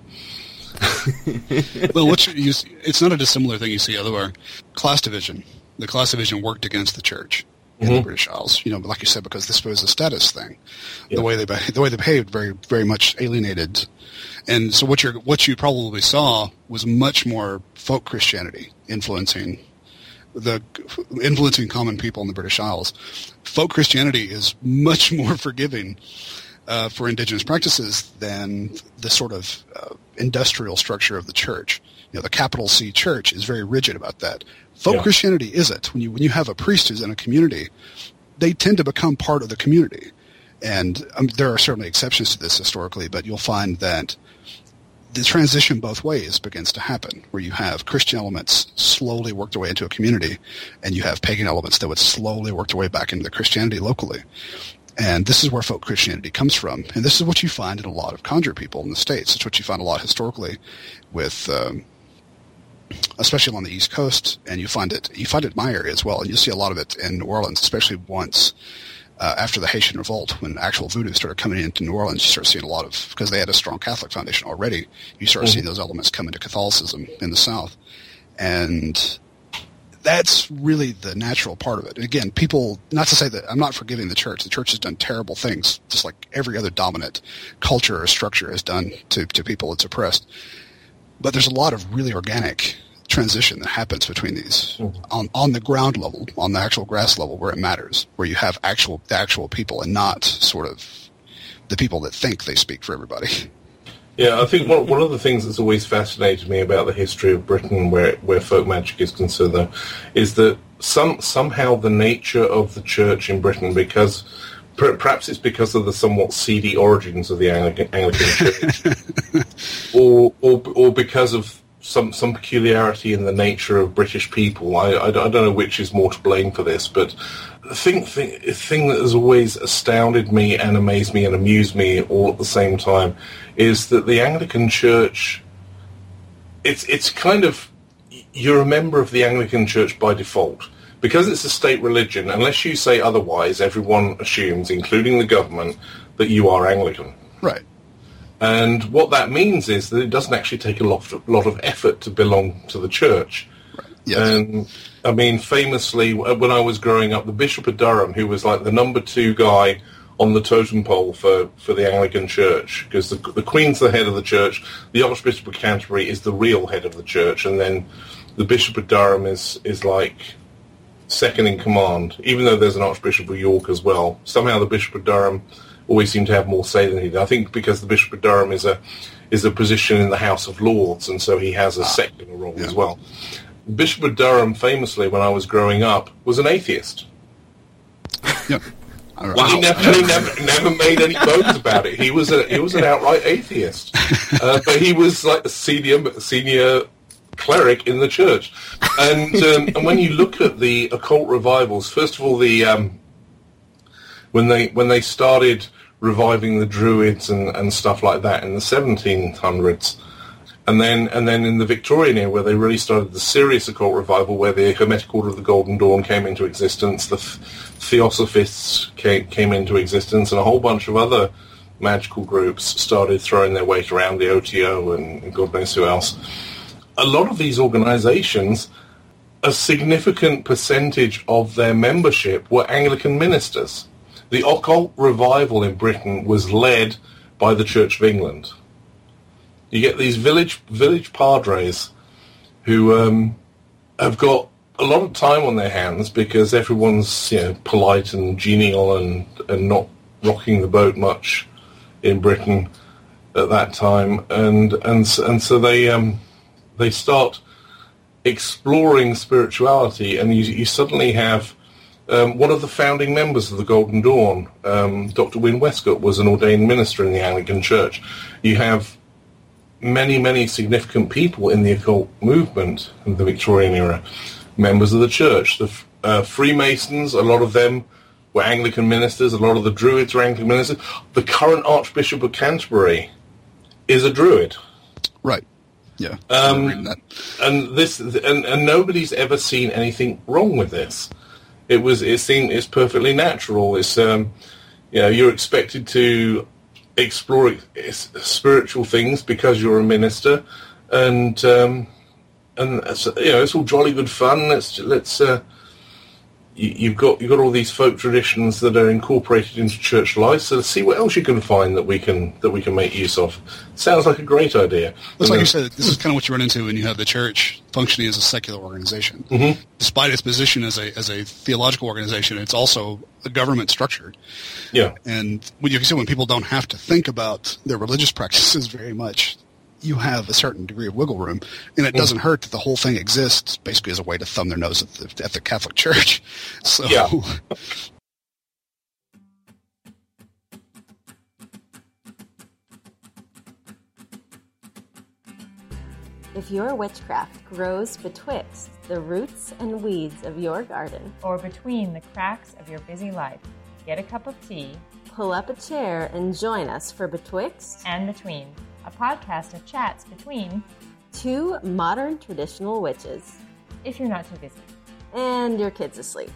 Well, what you, you, it's not a dissimilar thing you see elsewhere. Class division. The class division worked against the church in mm-hmm. the British Isles. You know, like you said, because this was a status thing. Yeah. The way they the way they behaved very very much alienated. And so what you what you probably saw was much more folk Christianity influencing the influencing common people in the British Isles. Folk Christianity is much more forgiving uh, for indigenous practices than the sort of uh, industrial structure of the church. You know, the capital C church is very rigid about that. Folk yeah. Christianity isn't. When you when you have a priest who's in a community, they tend to become part of the community. And um, there are certainly exceptions to this historically, but you'll find that the transition both ways begins to happen, where you have Christian elements slowly work their way into a community, and you have pagan elements that would slowly work their way back into the Christianity locally. And this is where folk Christianity comes from. And this is what you find in a lot of conjure people in the States. It's what you find a lot historically with, um, especially along the East Coast, and you find it you find it in my area as well. And you'll see a lot of it in New Orleans, especially once Uh, after the Haitian Revolt, when actual voodoo started coming into New Orleans, you start seeing a lot of, because they had a strong Catholic foundation already, you start mm-hmm. seeing those elements come into Catholicism in the South. And that's really the natural part of it. And again, people, not to say that, I'm not forgiving the church. The church has done terrible things, just like every other dominant culture or structure has done to, to people it's oppressed. But there's a lot of really organic transition that happens between these mm-hmm. on on the ground level, on the actual grass level, where it matters, where you have actual the actual people and not sort of the people that think they speak for everybody. Yeah, I think one one of the things that's always fascinated me about the history of Britain, where where folk magic is concerned, though, is that some somehow the nature of the church in Britain, because perhaps it's because of the somewhat seedy origins of the Anglican, Anglican Church, or or or because of some some peculiarity in the nature of British people. I, I, I don't know which is more to blame for this, but the thing, thing, the thing that has always astounded me and amazed me and amused me all at the same time is that the Anglican Church, it's it's kind of, you're a member of the Anglican Church by default. Because it's a state religion, unless you say otherwise, everyone assumes, including the government, that you are Anglican. Right. And what that means is that it doesn't actually take a lot of, lot of effort to belong to the church. Right. Yes. And, I mean, famously, when I was growing up, the Bishop of Durham, who was like the number two guy on the totem pole for, for the Anglican Church, because the, the Queen's the head of the church, the Archbishop of Canterbury is the real head of the church, and then the Bishop of Durham is, is like second in command, even though there's an Archbishop of York as well. Somehow the Bishop of Durham always seem to have more say than he did. I think because the Bishop of Durham is a is a position in the House of Lords, and so he has a ah, secular role yeah. as well. Bishop of Durham, famously, when I was growing up, was an atheist. Yep. Wow. He, never, he never, never made any bones about it. He was a he was an outright atheist, uh, but he was like a senior senior cleric in the church. And um, and when you look at the occult revivals, first of all, the um, when they when they started reviving the Druids and, and stuff like that in the seventeen hundreds, and then and then in the Victorian era, where they really started the serious occult revival, where the Hermetic Order of the Golden Dawn came into existence, the th- Theosophists came, came into existence, and a whole bunch of other magical groups started throwing their weight around, the O T O and God knows who else. A lot of these organizations, a significant percentage of their membership were Anglican ministers. The occult revival in Britain was led by the Church of England. You get these village village padres who um, have got a lot of time on their hands because everyone's, you know, polite and genial and, and not rocking the boat much in Britain at that time, and and and so they um, they start exploring spirituality, and you, you suddenly have um, one of the founding members of the Golden Dawn, um, Doctor Wynne Westcott, was an ordained minister in the Anglican Church. You have many, many significant people in the occult movement in the Victorian era, members of the church. The uh, Freemasons, a lot of them were Anglican ministers. A lot of the Druids were Anglican ministers. The current Archbishop of Canterbury is a Druid. Right. Yeah. Um, and this, and, and nobody's ever seen anything wrong with this. It was, it seemed, it's perfectly natural. It's, um, you know, you're expected to explore spiritual things because you're a minister, and um, and you know, it's all jolly good fun. Let's let's uh, you, you've got you've got all these folk traditions that are incorporated into church life. So let's see what else you can find that we can that we can make use of. Sounds like a great idea. Looks like you said, this is kind of what you run into when you have the church functioning as a secular organization. Mm-hmm. Despite its position as a as a theological organization, it's also a government structure. Yeah. And when you see when people don't have to think about their religious practices very much, you have a certain degree of wiggle room, and it mm. doesn't hurt that the whole thing exists basically as a way to thumb their nose at the, at the Catholic Church. So. Yeah. If your witchcraft grows betwixt the roots and weeds of your garden, or between the cracks of your busy life, get a cup of tea, pull up a chair and join us for Betwixt and Between, a podcast of chats between two modern traditional witches. If you're not too busy. And your kid's asleep.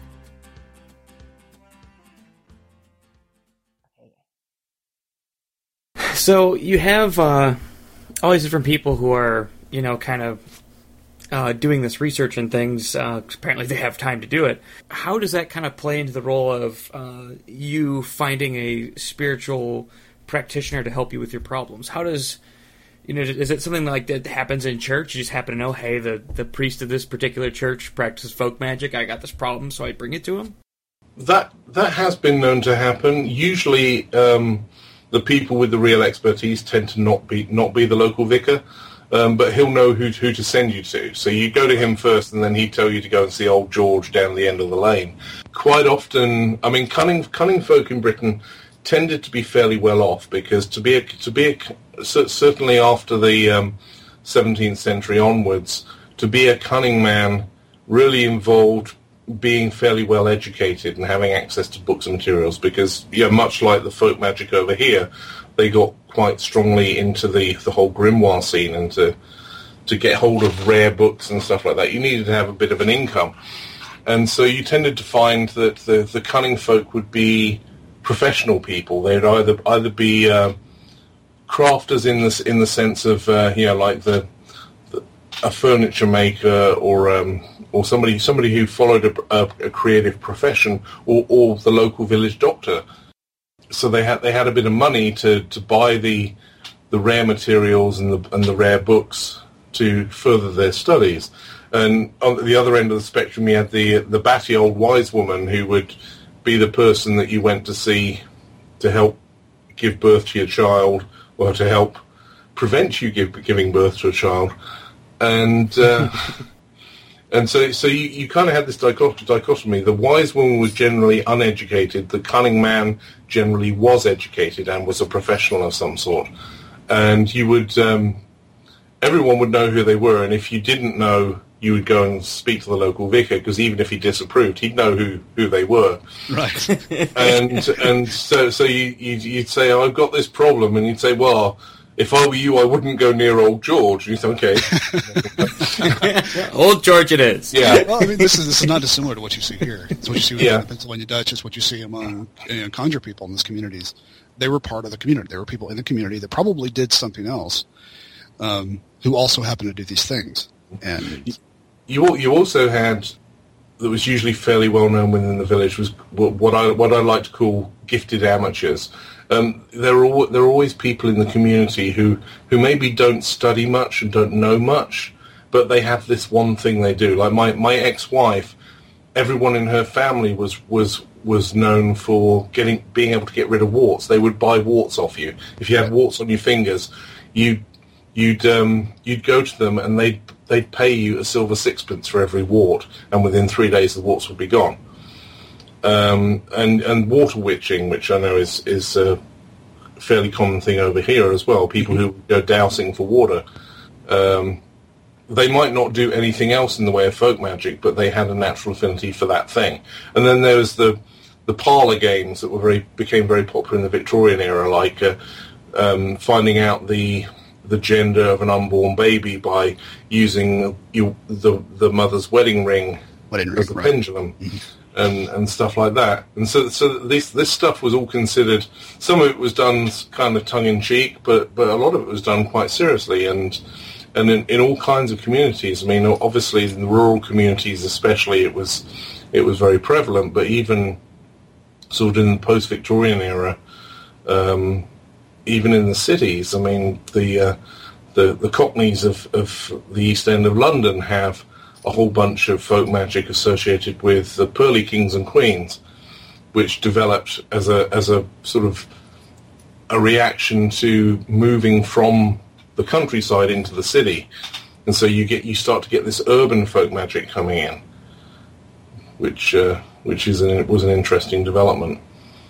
So you have uh, all these different people who are, you know, kind of uh, doing this research and things. Uh, apparently they have time to do it. How does that kind of play into the role of uh, you finding a spiritual practitioner to help you with your problems? How does, you know, is it something like that happens in church? You just happen to know, hey, the, the priest of this particular church practices folk magic. I got this problem, so I bring it to him? That that has been known to happen. Usually um, the people with the real expertise tend to not be not be the local vicar, um, but he'll know who, who to send you to. So you go to him first, and then he'd tell you to go and see old George down the end of the lane. Quite often, I mean, cunning cunning folk in Britain tended to be fairly well off, because to be a, to be a, certainly after the um, seventeenth century onwards, to be a cunning man really involved being fairly well educated and having access to books and materials, because, yeah, much like the folk magic over here, they got quite strongly into the, the whole grimoire scene, and to to get hold of rare books and stuff like that, you needed to have a bit of an income. And so you tended to find that the, the cunning folk would be professional people. They'd either either be uh, crafters in the in the sense of uh, you know, like the, the a furniture maker, or um, or somebody somebody who followed a, a, a creative profession, or, or the local village doctor. So they had they had a bit of money to, to buy the the rare materials and the and the rare books to further their studies. And on the other end of the spectrum, you had the the batty old wise woman who would be the person that you went to see to help give birth to your child, or to help prevent you give, giving birth to a child. And uh, and so so you, you kind of had this dichotomy. The wise woman was generally uneducated. The cunning man generally was educated and was a professional of some sort. And you would, um, everyone would know who they were. And if you didn't know, you would go and speak to the local vicar, because even if he disapproved, he'd know who, who they were. Right. and and so so you, you'd, you'd say, oh, I've got this problem. And you'd say, well, if I were you, I wouldn't go near old George. And you say, okay. Old George it is. Yeah. Well, I mean, this is this is not dissimilar to what you see here. It's what you see with yeah. the Pennsylvania Dutch. It's what you see among, you know, conjure people in these communities. They were part of the community. There were people in the community that probably did something else, um, who also happened to do these things. And you you also had, that was usually fairly well known within the village, was what I what I like to call gifted amateurs. Um, there are al- there are always people in the community who, who maybe don't study much and don't know much, but they have this one thing they do. Like my, my ex-wife, everyone in her family was, was was known for getting being able to get rid of warts. They would buy warts off you. If you had warts on your fingers, you you'd um, you'd go to them, and they'd they'd pay you a silver sixpence for every wart, and within three days the warts would be gone. Um, and and water witching, which I know is is a fairly common thing over here as well. People who go dowsing for water. Um, they might not do anything else in the way of folk magic, but they had a natural affinity for that thing. And then there was the the parlour games that were very became very popular in the Victorian era, like uh, um, finding out the the gender of an unborn baby by using you, the the mother's wedding ring wedding as a right. pendulum. Mm-hmm. And, and stuff like that. And so so this this stuff was all considered, some of it was done kind of tongue-in-cheek, but, but a lot of it was done quite seriously. And and in, in all kinds of communities, I mean, obviously in the rural communities especially, it was it was very prevalent, but even sort of in the post-Victorian era, um, even in the cities, I mean, the uh, the, the Cockneys of, of the East End of London have a whole bunch of folk magic associated with the Pearly Kings and Queens, which developed as a as a sort of a reaction to moving from the countryside into the city, and so you get you start to get this urban folk magic coming in, which uh, which is an, was an interesting development.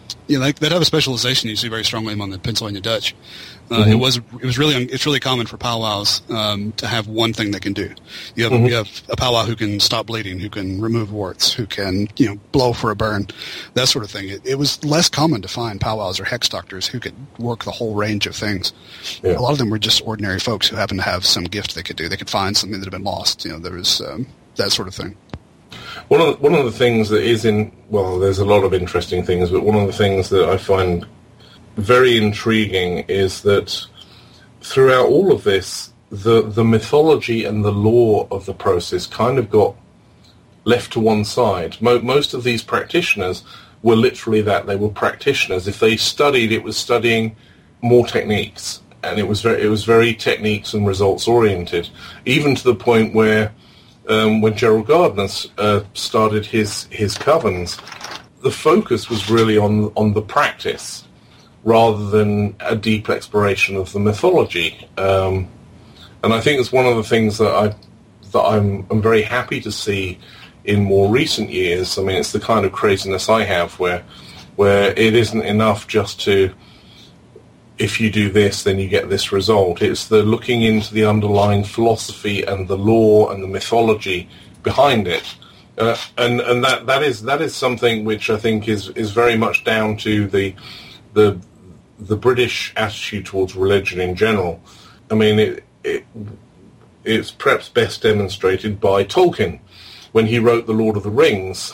Yeah, like that type of specialization you see very strongly among the Pennsylvania Dutch. Uh, mm-hmm. It was it was really it's really common for powwows um, to have one thing they can do. You have mm-hmm. you have a powwow who can stop bleeding, who can remove warts, who can you know blow for a burn, that sort of thing. It, it was less common to find powwows or hex doctors who could work the whole range of things. Yeah. A lot of them were just ordinary folks who happened to have some gift they could do. They could find something that had been lost. You know, there was um, that sort of thing. One of the, one of the things that is in well, there's a lot of interesting things, but one of the things that I find very intriguing is that throughout all of this, the the mythology and the lore of the process kind of got left to one side. Mo- most of these practitioners were literally that. They were practitioners. If they studied, it was studying more techniques, and it was very it was very techniques and results oriented, even to the point where um, when Gerald Gardner uh, started his his covens, the focus was really on on the practice rather than a deep exploration of the mythology. Um, and I think it's one of the things that I that I'm I'm very happy to see in more recent years. I mean, it's the kind of craziness I have where where it isn't enough just to, if you do this, then you get this result. It's the looking into the underlying philosophy and the lore and the mythology behind it. Uh, and and that, that is that is something which I think is, is very much down to the the the British attitude towards religion in general. I mean, it, it it's perhaps best demonstrated by Tolkien. When he wrote The Lord of the Rings,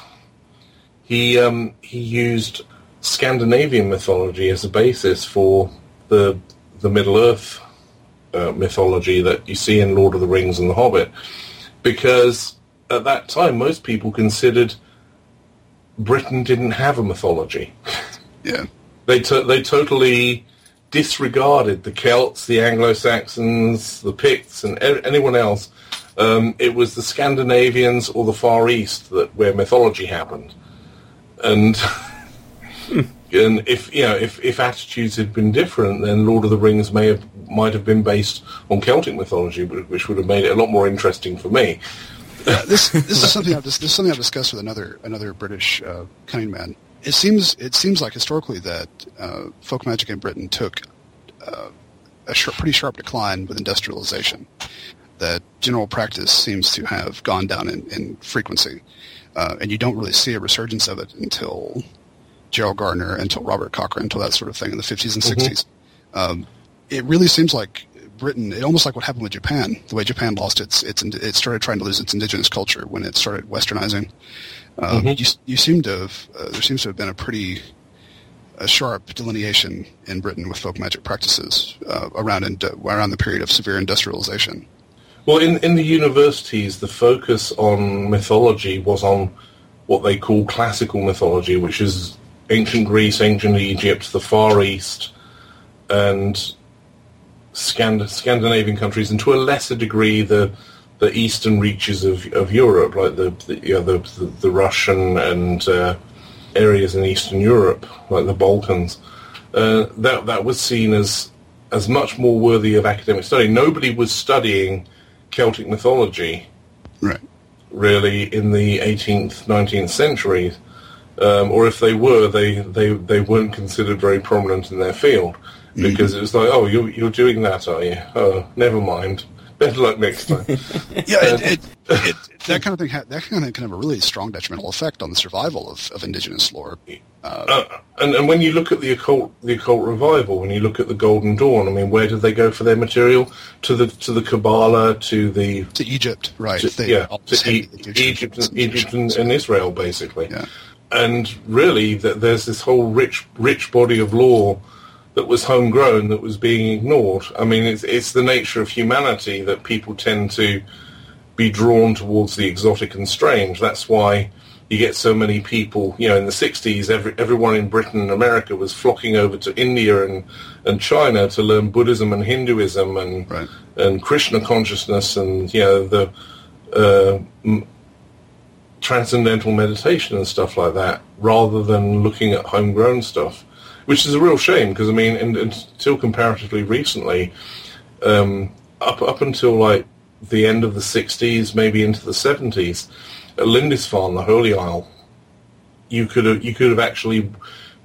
he um, he used Scandinavian mythology as a basis for the the Middle Earth uh, mythology that you see in Lord of the Rings and The Hobbit, because at that time most people considered Britain didn't have a mythology. Yeah, they to- they totally disregarded the Celts, the Anglo-Saxons, the Picts, and e- anyone else. Um, it was the Scandinavians or the Far East that where mythology happened, and and if you know if, if attitudes had been different, then Lord of the Rings may have might have been based on Celtic mythology, which would have made it a lot more interesting for me. Yeah, this this is something I've this is something I've discussed with another another British uh, cunning man. It seems it seems like historically that uh, folk magic in Britain took uh, a sh- pretty sharp decline with industrialization. That general practice seems to have gone down in, in frequency, uh, and you don't really see a resurgence of it until Gerald Gardner, until Robert Cochrane, until that sort of thing in the fifties and mm-hmm. sixties. Um, it really seems like Britain, it almost like what happened with Japan, the way Japan lost its, its it started trying to lose its indigenous culture when it started westernizing. Um, mm-hmm. you, you seem to have, uh, there seems to have been a pretty a sharp delineation in Britain with folk magic practices uh, around in, around the period of severe industrialization. Well, in, in the universities, the focus on mythology was on what they call classical mythology, which is ancient Greece, ancient Egypt, the Far East, and Scand- Scandinavian countries, and to a lesser degree the the eastern reaches of, of Europe, like the the, you know, the, the, the Russian and uh, areas in Eastern Europe, like the Balkans. Uh, that that was seen as as much more worthy of academic study. Nobody was studying Celtic mythology, right? Really, in the eighteenth, nineteenth centuries, um, or if they were, they, they, they weren't considered very prominent in their field, because mm-hmm. it was like, oh, you're you're doing that, are you? Oh, never mind. Better luck next time. yeah, it, it, it, that kind of thing. Ha- that kind of thing can have a really strong detrimental effect on the survival of, of indigenous lore. Uh, uh, and, and when you look at the occult, the occult revival, when you look at the Golden Dawn, I mean, where did they go for their material? To the to the Kabbalah, to the to Egypt, right? To, they yeah, to e- Egypt, and, Egypt and, and Israel, basically. Yeah. And really, that there's this whole rich rich body of lore that was homegrown, that was being ignored. I mean, it's it's the nature of humanity that people tend to be drawn towards the exotic and strange. That's why you get so many people, you know, in the sixties, every, everyone in Britain and America was flocking over to India and, and China to learn Buddhism and Hinduism and right. and Krishna consciousness and, you know, the uh, m- transcendental meditation and stuff like that, rather than looking at homegrown stuff. Which is a real shame, because, I mean, in, until comparatively recently, um, up up until, like, the end of the sixties, maybe into the seventies, at Lindisfarne, the Holy Isle, you could have, you could have actually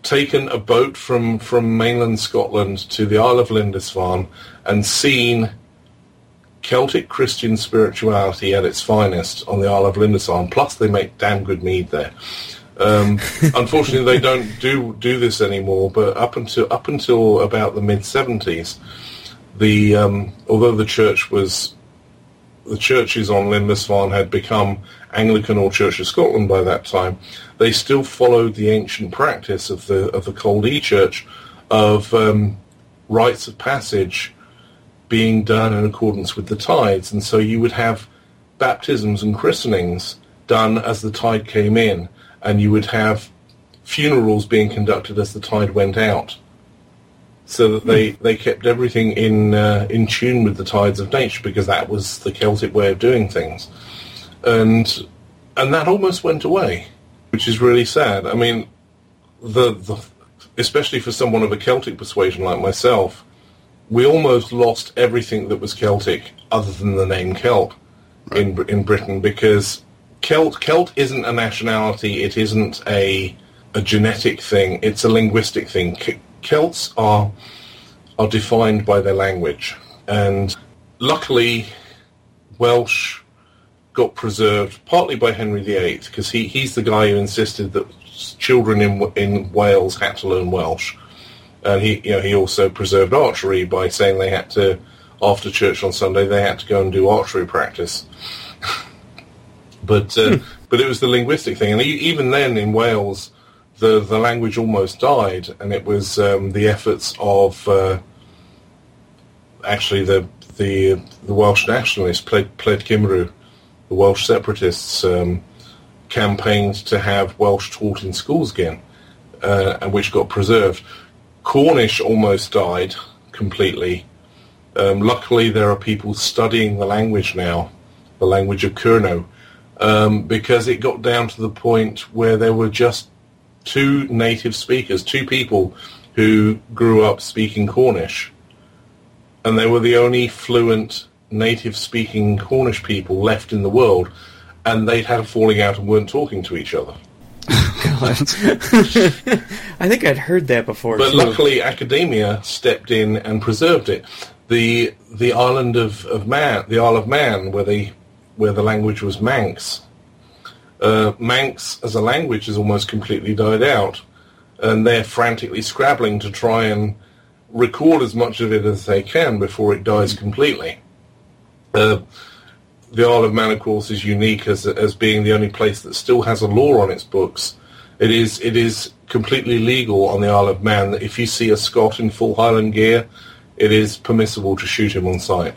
taken a boat from, from mainland Scotland to the Isle of Lindisfarne and seen Celtic Christian spirituality at its finest on the Isle of Lindisfarne. Plus, they make damn good mead there. Um, unfortunately, they don't do do this anymore. But up until up until about the mid seventies, the um, although the church was the churches on Lindisfarne had become Anglican or Church of Scotland by that time, they still followed the ancient practice of the of the Cold E Church of um, rites of passage being done in accordance with the tides, and so you would have baptisms and christenings done as the tide came in, and you would have funerals being conducted as the tide went out, so that they, they kept everything in uh, in tune with the tides of nature, because that was the Celtic way of doing things. And and that almost went away, which is really sad. I mean, the, the especially for someone of a Celtic persuasion like myself, we almost lost everything that was Celtic other than the name Celt right. in in Britain, because Celt Celt isn't a nationality, it isn't a a genetic thing, it's a linguistic thing. C- Celts are are defined by their language, and luckily Welsh got preserved partly by Henry the Eighth, because he, he's the guy who insisted that children in in Wales had to learn Welsh, and he you know he also preserved archery by saying they had to, after church on Sunday, they had to go and do archery practice. but uh, hmm. but it was the linguistic thing, and even then in Wales, the the language almost died, and it was um, the efforts of uh, actually the the the Welsh nationalists, Pled, Pled Cymru, the Welsh separatists, um, campaigned to have Welsh taught in schools again, uh, and which got preserved. Cornish almost died completely. Um, luckily, there are people studying the language now, the language of Kurno, um, because it got down to the point where there were just two native speakers, two people who grew up speaking Cornish, and they were the only fluent native-speaking Cornish people left in the world, and they'd had a falling out and weren't talking to each other. God. I think I'd heard that before. But too. Luckily, academia stepped in and preserved it. The the island of, of Man, the Isle of Man, where the where the language was Manx. Uh, Manx as a language has almost completely died out, and they're frantically scrabbling to try and record as much of it as they can before it dies completely. Uh, the Isle of Man, of course, is unique as as being the only place that still has a law on its books. It is it is completely legal on the Isle of Man that if you see a Scot in full Highland gear, it is permissible to shoot him on sight.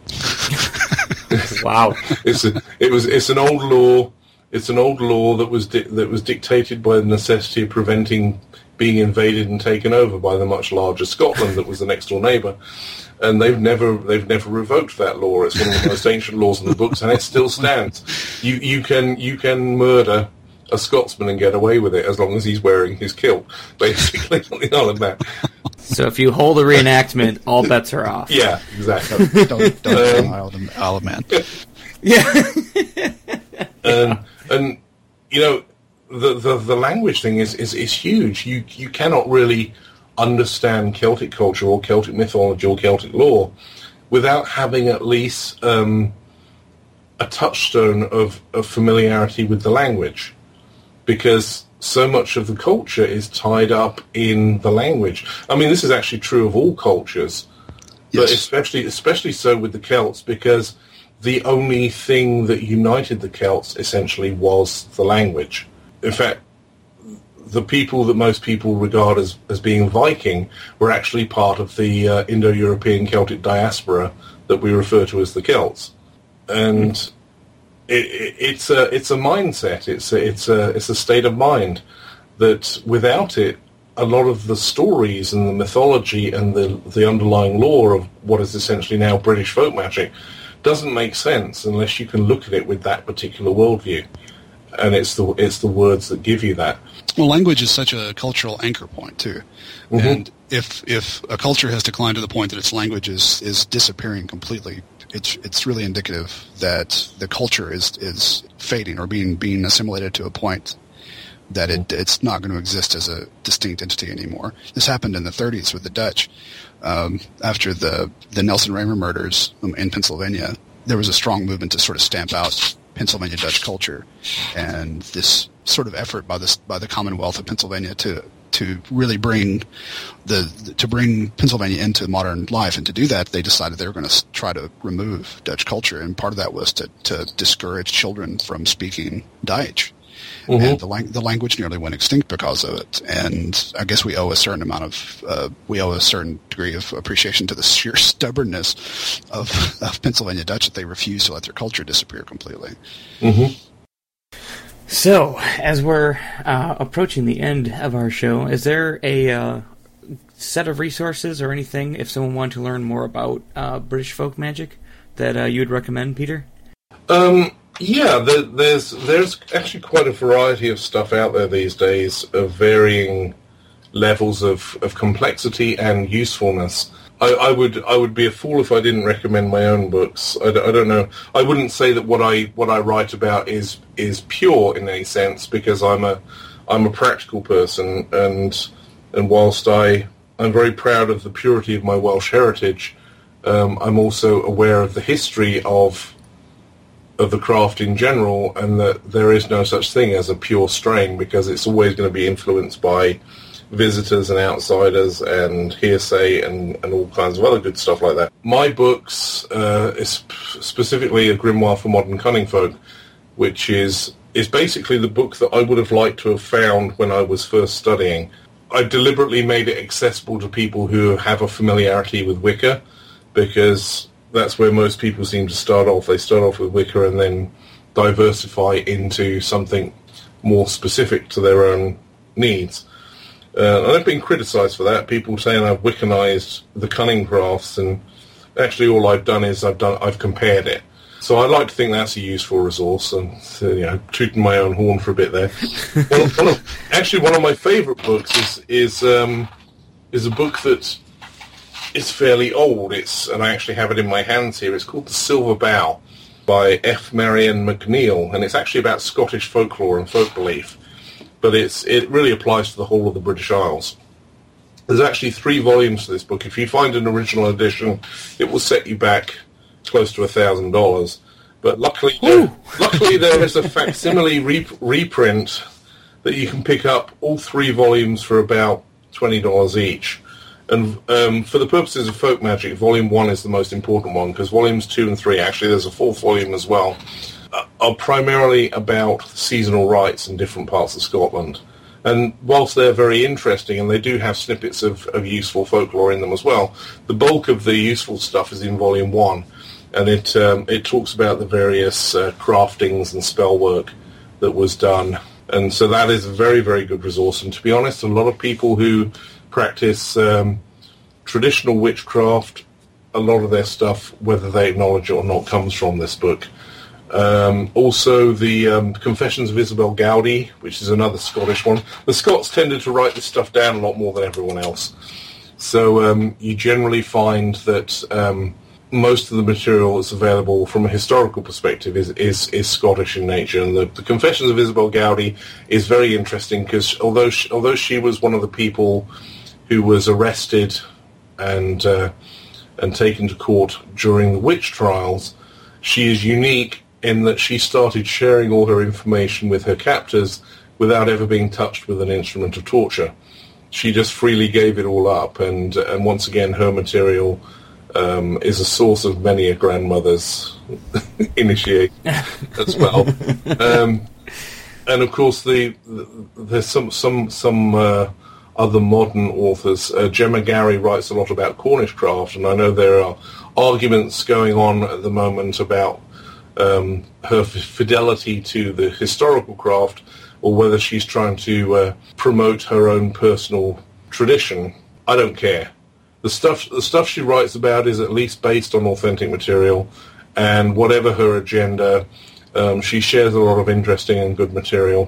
Wow! It's a, it was it's an old law. It's an old law that was di- that was dictated by the necessity of preventing being invaded and taken over by the much larger Scotland that was the next door neighbour. And they've never they've never revoked that law. It's one of the most ancient laws in the books, and it still stands. You you can you can murder a Scotsman and get away with it as long as he's wearing his kilt, basically, on the Isle of Man. So if you hold a reenactment, all bets are off. Yeah, exactly. don't don't um, Isle of Isle of Man. Yeah. and and you know the, the the language thing is, is is huge. You you cannot really understand Celtic culture or Celtic mythology or Celtic lore without having at least um, a touchstone of, of familiarity with the language, because so much of the culture is tied up in the language. I mean, this is actually true of all cultures, yes. but especially especially so with the Celts, because the only thing that united the Celts essentially was the language. In fact, the people that most people regard as, as being Viking were actually part of the uh, Indo-European Celtic diaspora that we refer to as the Celts, and mm. it, it, it's a it's a mindset. It's a, it's a it's a state of mind that without it, a lot of the stories and the mythology and the the underlying lore of what is essentially now British folk magic doesn't make sense unless you can look at it with that particular worldview. And it's the it's the words that give you that. Well, language is such a cultural anchor point too, mm-hmm. and if if a culture has declined to the point that its language is, is disappearing completely, it's it's really indicative that the culture is is fading or being being assimilated to a point that it, it's not going to exist as a distinct entity anymore. This happened in the thirties with the Dutch. Um, after the, the Nelson Raymer murders in Pennsylvania, there was a strong movement to sort of stamp out Pennsylvania Dutch culture, and this sort of effort by this by the Commonwealth of Pennsylvania to to really bring the to bring Pennsylvania into modern life, and to do that, they decided they were going to try to remove Dutch culture, and part of that was to to discourage children from speaking Dutch. Mm-hmm. And the, lang- the language nearly went extinct because of it. And I guess we owe a certain amount of, uh, we owe a certain degree of appreciation to the sheer stubbornness of, of Pennsylvania Dutch that they refuse to let their culture disappear completely. Mm-hmm. So, as we're uh, approaching the end of our show, is there a uh, set of resources or anything, if someone wanted to learn more about uh, British folk magic, that uh, you would recommend, Peter? Um... Yeah, there, there's there's actually quite a variety of stuff out there these days of varying levels of, of complexity and usefulness. I, I would I would be a fool if I didn't recommend my own books. I, I don't know. I wouldn't say that what I what I write about is is pure in any sense, because I'm a I'm a practical person, and and whilst I I'm very proud of the purity of my Welsh heritage, um, I'm also aware of the history of. of the craft in general, and that there is no such thing as a pure strain, because it's always going to be influenced by visitors and outsiders and hearsay and, and all kinds of other good stuff like that. My books, uh, is specifically A Grimoire for Modern Cunning Folk, which is is basically the book that I would have liked to have found when I was first studying. I deliberately made it accessible to people who have a familiarity with Wicca, because that's where most people seem to start off. They start off with Wicca and then diversify into something more specific to their own needs. Uh, and I've been criticised for that. People saying I've Wiccanized the cunning crafts, and actually all I've done is I've done I've compared it. So I like to think that's a useful resource, and uh, you know, tooting my own horn for a bit there. one, one of, actually, one of my favourite books is is um, is a book that. It's fairly old. It's and I actually have it in my hands here. It's called The Silver Bough by F. Marion McNeill, and it's actually about Scottish folklore and folk belief. But it's it really applies to the whole of the British Isles. There's actually three volumes to this book. If you find an original edition, it will set you back close to a thousand dollars. But luckily, there, luckily there is a facsimile re- reprint that you can pick up all three volumes for about twenty dollars each. And um, for the purposes of folk magic, Volume one is the most important one, because Volumes two and three, actually there's a fourth volume as well, uh, are primarily about seasonal rites in different parts of Scotland. And whilst they're very interesting, and they do have snippets of, of useful folklore in them as well, the bulk of the useful stuff is in Volume one, and it um, it talks about the various uh, craftings and spell work that was done. And so that is a very, very good resource. And to be honest, a lot of people who practice um, traditional witchcraft, a lot of their stuff, whether they acknowledge it or not, comes from this book. Um, also, the um, Confessions of Isabel Gowdy, which is another Scottish one. The Scots tended to write this stuff down a lot more than everyone else. So um, you generally find that um, most of the material that's available from a historical perspective is, is, is Scottish in nature. And the, the Confessions of Isabel Gowdy is very interesting, because although she, although she was one of the people who was arrested and uh, and taken to court during the witch trials, she is unique in that she started sharing all her information with her captors without ever being touched with an instrument of torture. She just freely gave it all up, and and once again her material um, is a source of many a grandmother's initiation as well. Um, and of course, the, the there's some some some. Uh, other modern authors. Uh, Gemma Gary writes a lot about Cornish craft, and I know there are arguments going on at the moment about um, her f- fidelity to the historical craft, or whether she's trying to uh, promote her own personal tradition. I don't care. The stuff the stuff she writes about is at least based on authentic material, and whatever her agenda, um, she shares a lot of interesting and good material,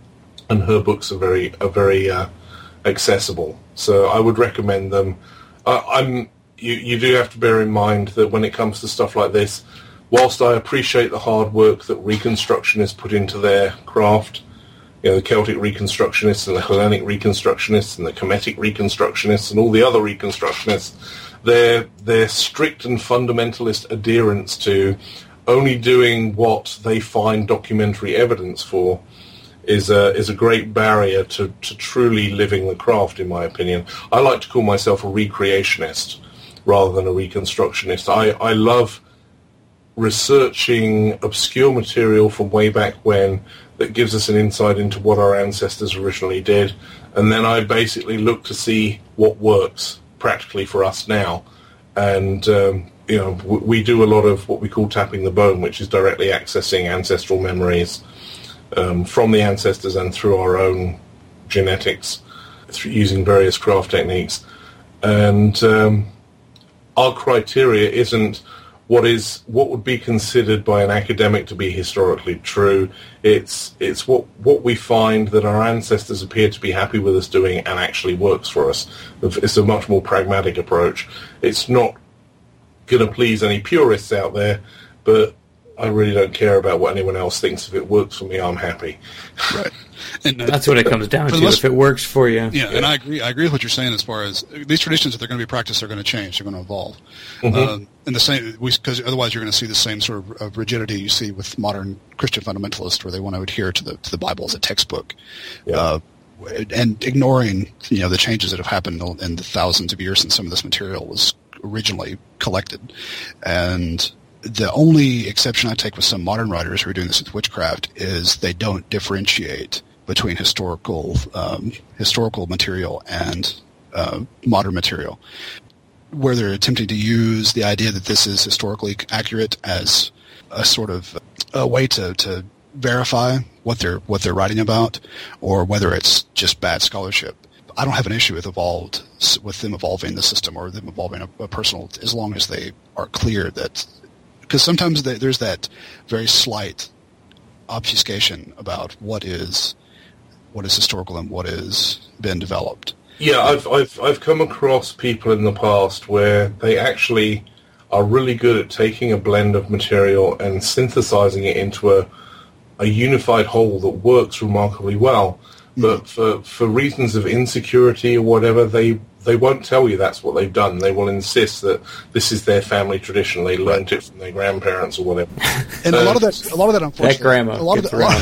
and her books are very are very uh, accessible, so I would recommend them. Uh, I'm you, you do have to bear in mind that when it comes to stuff like this, whilst I appreciate the hard work that reconstructionists put into their craft, you know, the Celtic Reconstructionists and the Hellenic Reconstructionists and the Kemetic Reconstructionists and all the other Reconstructionists, their their strict and fundamentalist adherence to only doing what they find documentary evidence for is a is a great barrier to, to truly living the craft, in my opinion. I like to call myself a recreationist rather than a reconstructionist. I, I love researching obscure material from way back when that gives us an insight into what our ancestors originally did, and then I basically look to see what works practically for us now. And um, you know, w- we do a lot of what we call tapping the bone, which is directly accessing ancestral memories um, from the ancestors and through our own genetics, through using various craft techniques. And um, our criteria isn't what is what would be considered by an academic to be historically true. It's it's what what we find that our ancestors appear to be happy with us doing and actually works for us. It's a much more pragmatic approach. It's not going to please any purists out there, but I really don't care about what anyone else thinks. If it works for me, I'm happy. Right. And uh, That's what it comes down to, most, if it works for you. Yeah, yeah, and I agree I agree with what you're saying as far as these traditions, if they're going to be practiced, they're going to change, they're going to evolve. Mm-hmm. Um, and the same, because otherwise you're going to see the same sort of, of rigidity you see with modern Christian fundamentalists, where they want to adhere to the to the Bible as a textbook. Yeah. Uh, and ignoring, you know, the changes that have happened in the thousands of years since some of this material was originally collected. And the only exception I take with some modern writers who are doing this with witchcraft is they don't differentiate between historical um, historical material and uh, modern material, where they're attempting to use the idea that this is historically accurate as a sort of a way to, to verify what they're what they're writing about, or whether it's just bad scholarship. I don't have an issue with evolved with them evolving the system or them evolving a, a personal, as long as they are clear that. Because sometimes they, there's that very slight obfuscation about what is what is historical and what has been developed. Yeah, I've I've I've come across people in the past where they actually are really good at taking a blend of material and synthesizing it into a a unified whole that works remarkably well. But for for reasons of insecurity or whatever, they they won't tell you that's what they've done. They will insist that this is their family tradition. They learned it from their grandparents or whatever. And uh, a lot of that, a lot of that, unfortunately, that grandma a lot of that, a lot,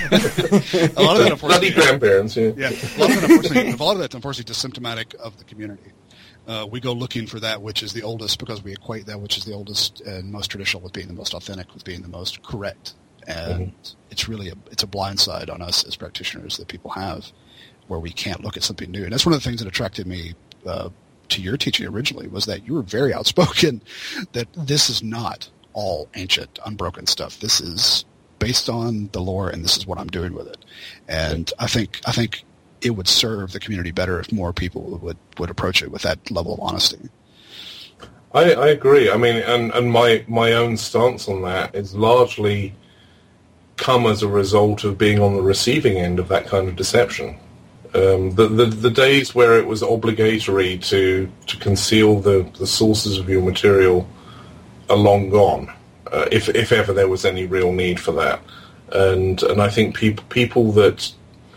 a lot of that, unfortunately, bloody grandparents. Yeah, yeah. A lot of that, unfortunately, a lot of that, unfortunately, is symptomatic of the community. Uh, we go looking for that which is the oldest because we equate that which is the oldest and most traditional with being the most authentic, with being the most correct. And mm-hmm. it's really a, it's a blind side on us as practitioners that people have, where we can't look at something new. And that's one of the things that attracted me uh, to your teaching originally, was that you were very outspoken that this is not all ancient, unbroken stuff. This is based on the lore, and this is what I'm doing with it. And I think I think it would serve the community better if more people would, would approach it with that level of honesty. I, I agree. I mean, and, and my, my own stance on that is largely come as a result of being on the receiving end of that kind of deception. Um, the, the the days where it was obligatory to to conceal the, the sources of your material are long gone, uh, if if ever there was any real need for that. And and I think people people that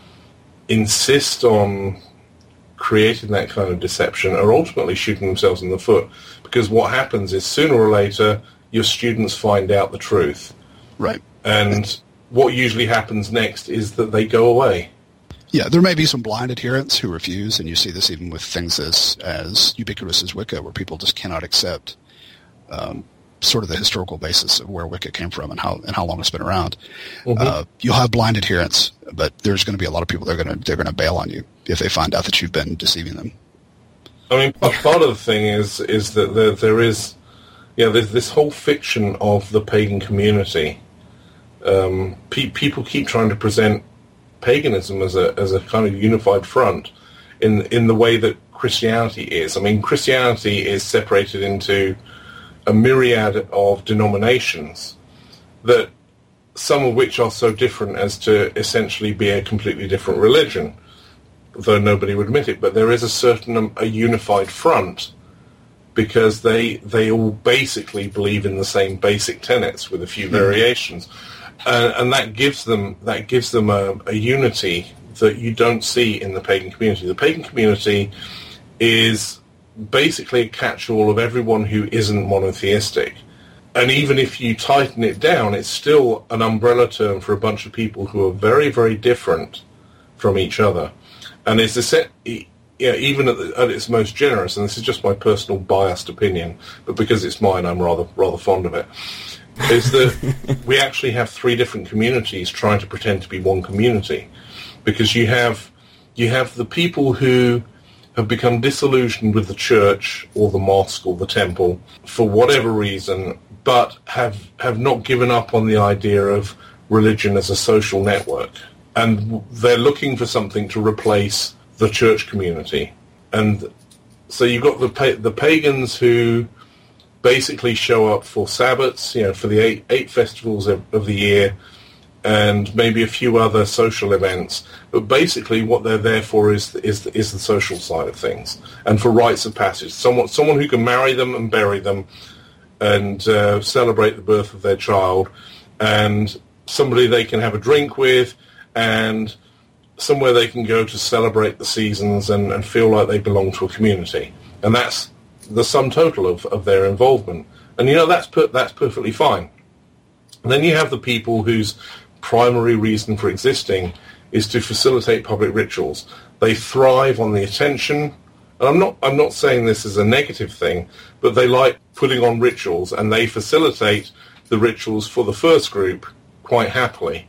insist on creating that kind of deception are ultimately shooting themselves in the foot, because what happens is sooner or later your students find out the truth. Right. And what usually happens next is that they go away. Yeah, there may be some blind adherents who refuse, and you see this even with things as, as ubiquitous as Wicca, where people just cannot accept um, sort of the historical basis of where Wicca came from and how and how long it's been around. Mm-hmm. Uh, you'll have blind adherents, but there's going to be a lot of people that are going to they're going to bail on you if they find out that you've been deceiving them. I mean, part of the thing is is that there, there is, yeah, there's this whole fiction of the pagan community. Um, pe- people keep trying to present paganism as a as a kind of unified front in in the way that Christianity is. I mean, Christianity is separated into a myriad of denominations, that some of which are so different as to essentially be a completely different religion, though nobody would admit it. But there is a certain um, a unified front, because they they all basically believe in the same basic tenets with a few variations. uh, and that gives them that gives them a, a unity that you don't see in the pagan community. The pagan community is basically a catch-all of everyone who isn't monotheistic. And even if you tighten it down, it's still an umbrella term for a bunch of people who are very, very different from each other. And it's a set, yeah, even at, the, at its most generous, and this is just my personal biased opinion, but because it's mine, I'm rather rather fond of it, is that we actually have three different communities trying to pretend to be one community. Because you have you have the people who have become disillusioned with the church or the mosque or the temple for whatever reason, but have have not given up on the idea of religion as a social network. And they're looking for something to replace the church community. And so you've got the pa- the pagans who basically show up for Sabbats, you know, for the eight, eight festivals of, of the year, and maybe a few other social events. But basically what they're there for is is is the social side of things, and for rites of passage. Someone someone who can marry them and bury them and uh, celebrate the birth of their child, and somebody they can have a drink with, and somewhere they can go to celebrate the seasons and, and feel like they belong to a community. And that's the sum total of, of their involvement. And, you know, that's per- that's perfectly fine. And then you have the people whose primary reason for existing is to facilitate public rituals. They thrive on the attention. And I'm not I'm not saying this is a negative thing, but they like putting on rituals, and they facilitate the rituals for the first group quite happily.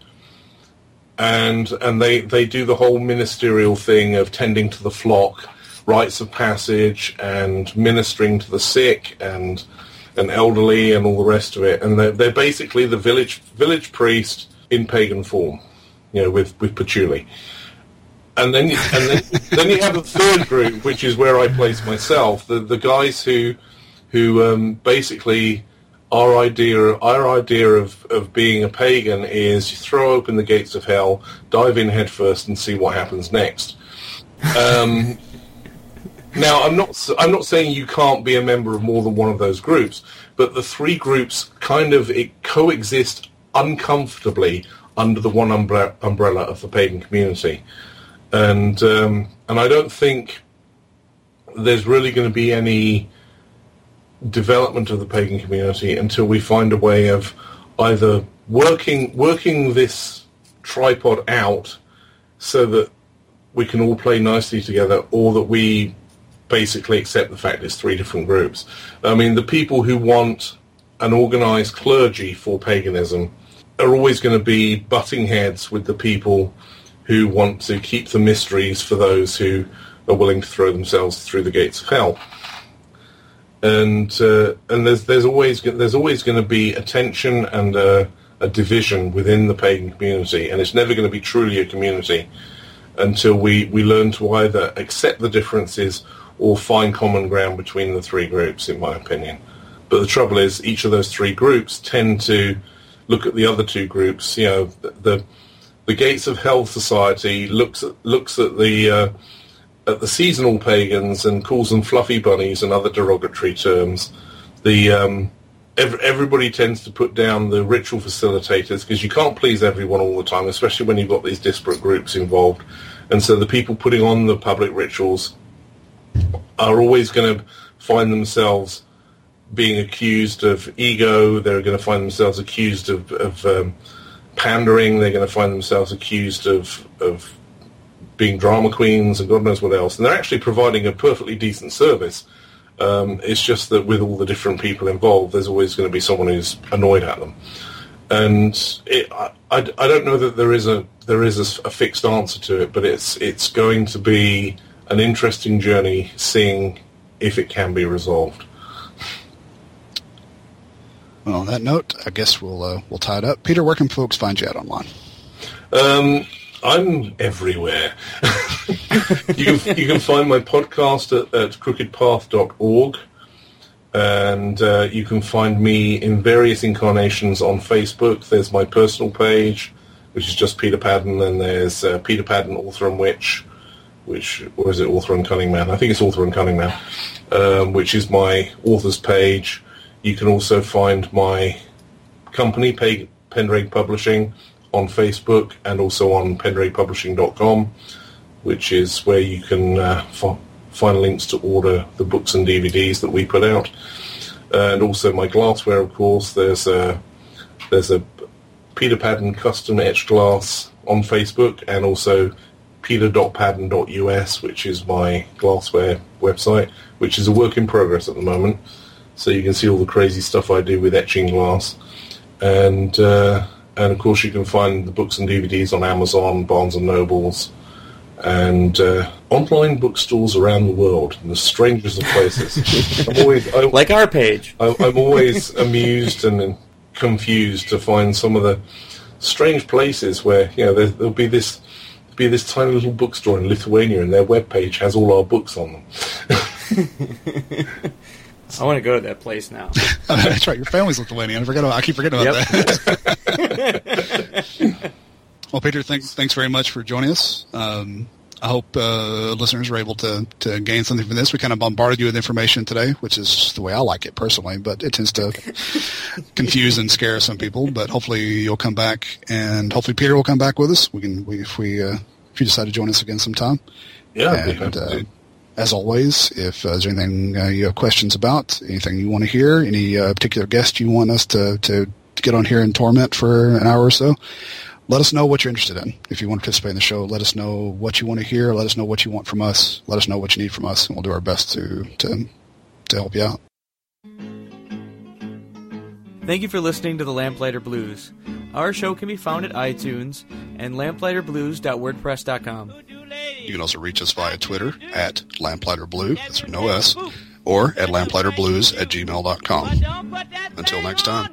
And and they, they do the whole ministerial thing of tending to the flock, rites of passage, and ministering to the sick and and elderly and all the rest of it. And they're, they're basically the village village priest in pagan form, you know, with, with patchouli. And then and then, then you have a third group, which is where I place myself, the the guys who who um, basically our idea our idea of, of being a pagan is you throw open the gates of hell, dive in head first, and see what happens next. Um, now, I'm not I'm not saying you can't be a member of more than one of those groups, but the three groups kind of it coexist uncomfortably under the one umbre- umbrella of the pagan community. And um, and I don't think there's really going to be any development of the pagan community until we find a way of either working working this tripod out so that we can all play nicely together, or that we basically accept the fact it's three different groups. I mean, the people who want an organized clergy for paganism are always going to be butting heads with the people who want to keep the mysteries for those who are willing to throw themselves through the gates of hell. And uh, and there's there's always there's always going to be a tension and a, a division within the pagan community, and it's never going to be truly a community until we, we learn to either accept the differences or find common ground between the three groups, in my opinion. But the trouble is, each of those three groups tend to look at the other two groups. You know, the the, the Gates of Hell Society looks at looks at the uh, at the seasonal pagans and calls them fluffy bunnies and other derogatory terms. The um, ev- everybody tends to put down the ritual facilitators, because you can't please everyone all the time, especially when you've got these disparate groups involved. And so the people putting on the public rituals are always going to find themselves being accused of ego. They're going to find themselves accused of, of um, pandering. They're going to find themselves accused of of being drama queens and God knows what else. And they're actually providing a perfectly decent service. Um, it's just that with all the different people involved, there's always going to be someone who's annoyed at them. And it, I, I, I don't know that there is a there is a, a fixed answer to it, but it's it's going to be an interesting journey seeing if it can be resolved. Well, on that note, I guess we'll uh, we'll tie it up. Peter, where can folks find you at online? Um, I'm everywhere. you can you can find my podcast at, at crooked path dot org, and uh, you can find me in various incarnations on Facebook. There's my personal page, which is just Peter Padden, and there's uh, Peter Padden, Author and Witch, which, or is it Author and Cunning Man? I think it's Author and Cunning Man, um, which is my author's page. You can also find my company, Pag- Pendragon Publishing on Facebook and also on pendragon publishing dot com, which is where you can uh, f- find links to order the books and D V Ds that we put out. Uh, and also my glassware, of course. There's a, there's a Peter Padden custom etched glass on Facebook, and also peter dot padden dot U S, which is my glassware website, which is a work in progress at the moment. So you can see all the crazy stuff I do with etching glass. And, uh, and of course, you can find the books and D V Ds on Amazon, Barnes and Nobles, and uh, online bookstores around the world, in the strangest of places. I'm always, I, like our page. I, I'm always amused and confused to find some of the strange places where, you know, there, there'll be this be this tiny little bookstore in Lithuania, and their webpage has all our books on them. I want to go to that place now. That's right. Your family's Lithuanian. I forget. About, I keep forgetting about Yep. that. Well, Peter, thanks thanks very much for joining us. Um, I hope uh, listeners were able to, to gain something from this. We kind of bombarded you with information today, which is the way I like it personally, but it tends to confuse and scare some people. But hopefully you'll come back, and hopefully Peter will come back with us. We can we, if we uh, if you decide to join us again sometime. Yeah, and, uh, as always, if uh, there's anything uh, you have questions about, anything you want to hear, any uh, particular guest you want us to, to, to get on here and torment for an hour or so, let us know what you're interested in. If you want to participate in the show, let us know what you want to hear. Let us know what you want from us. Let us know what you need from us, and we'll do our best to to, to help you out. Thank you for listening to the Lamplighter Blues. Our show can be found at iTunes and lamplighter blues dot wordpress dot com. You can also reach us via Twitter at Lamplighter Blue, that's with no S, or at lamplighter blues at gmail dot com. Until next time.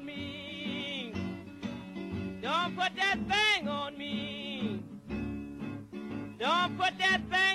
Don't put that thing on me. Don't put that thing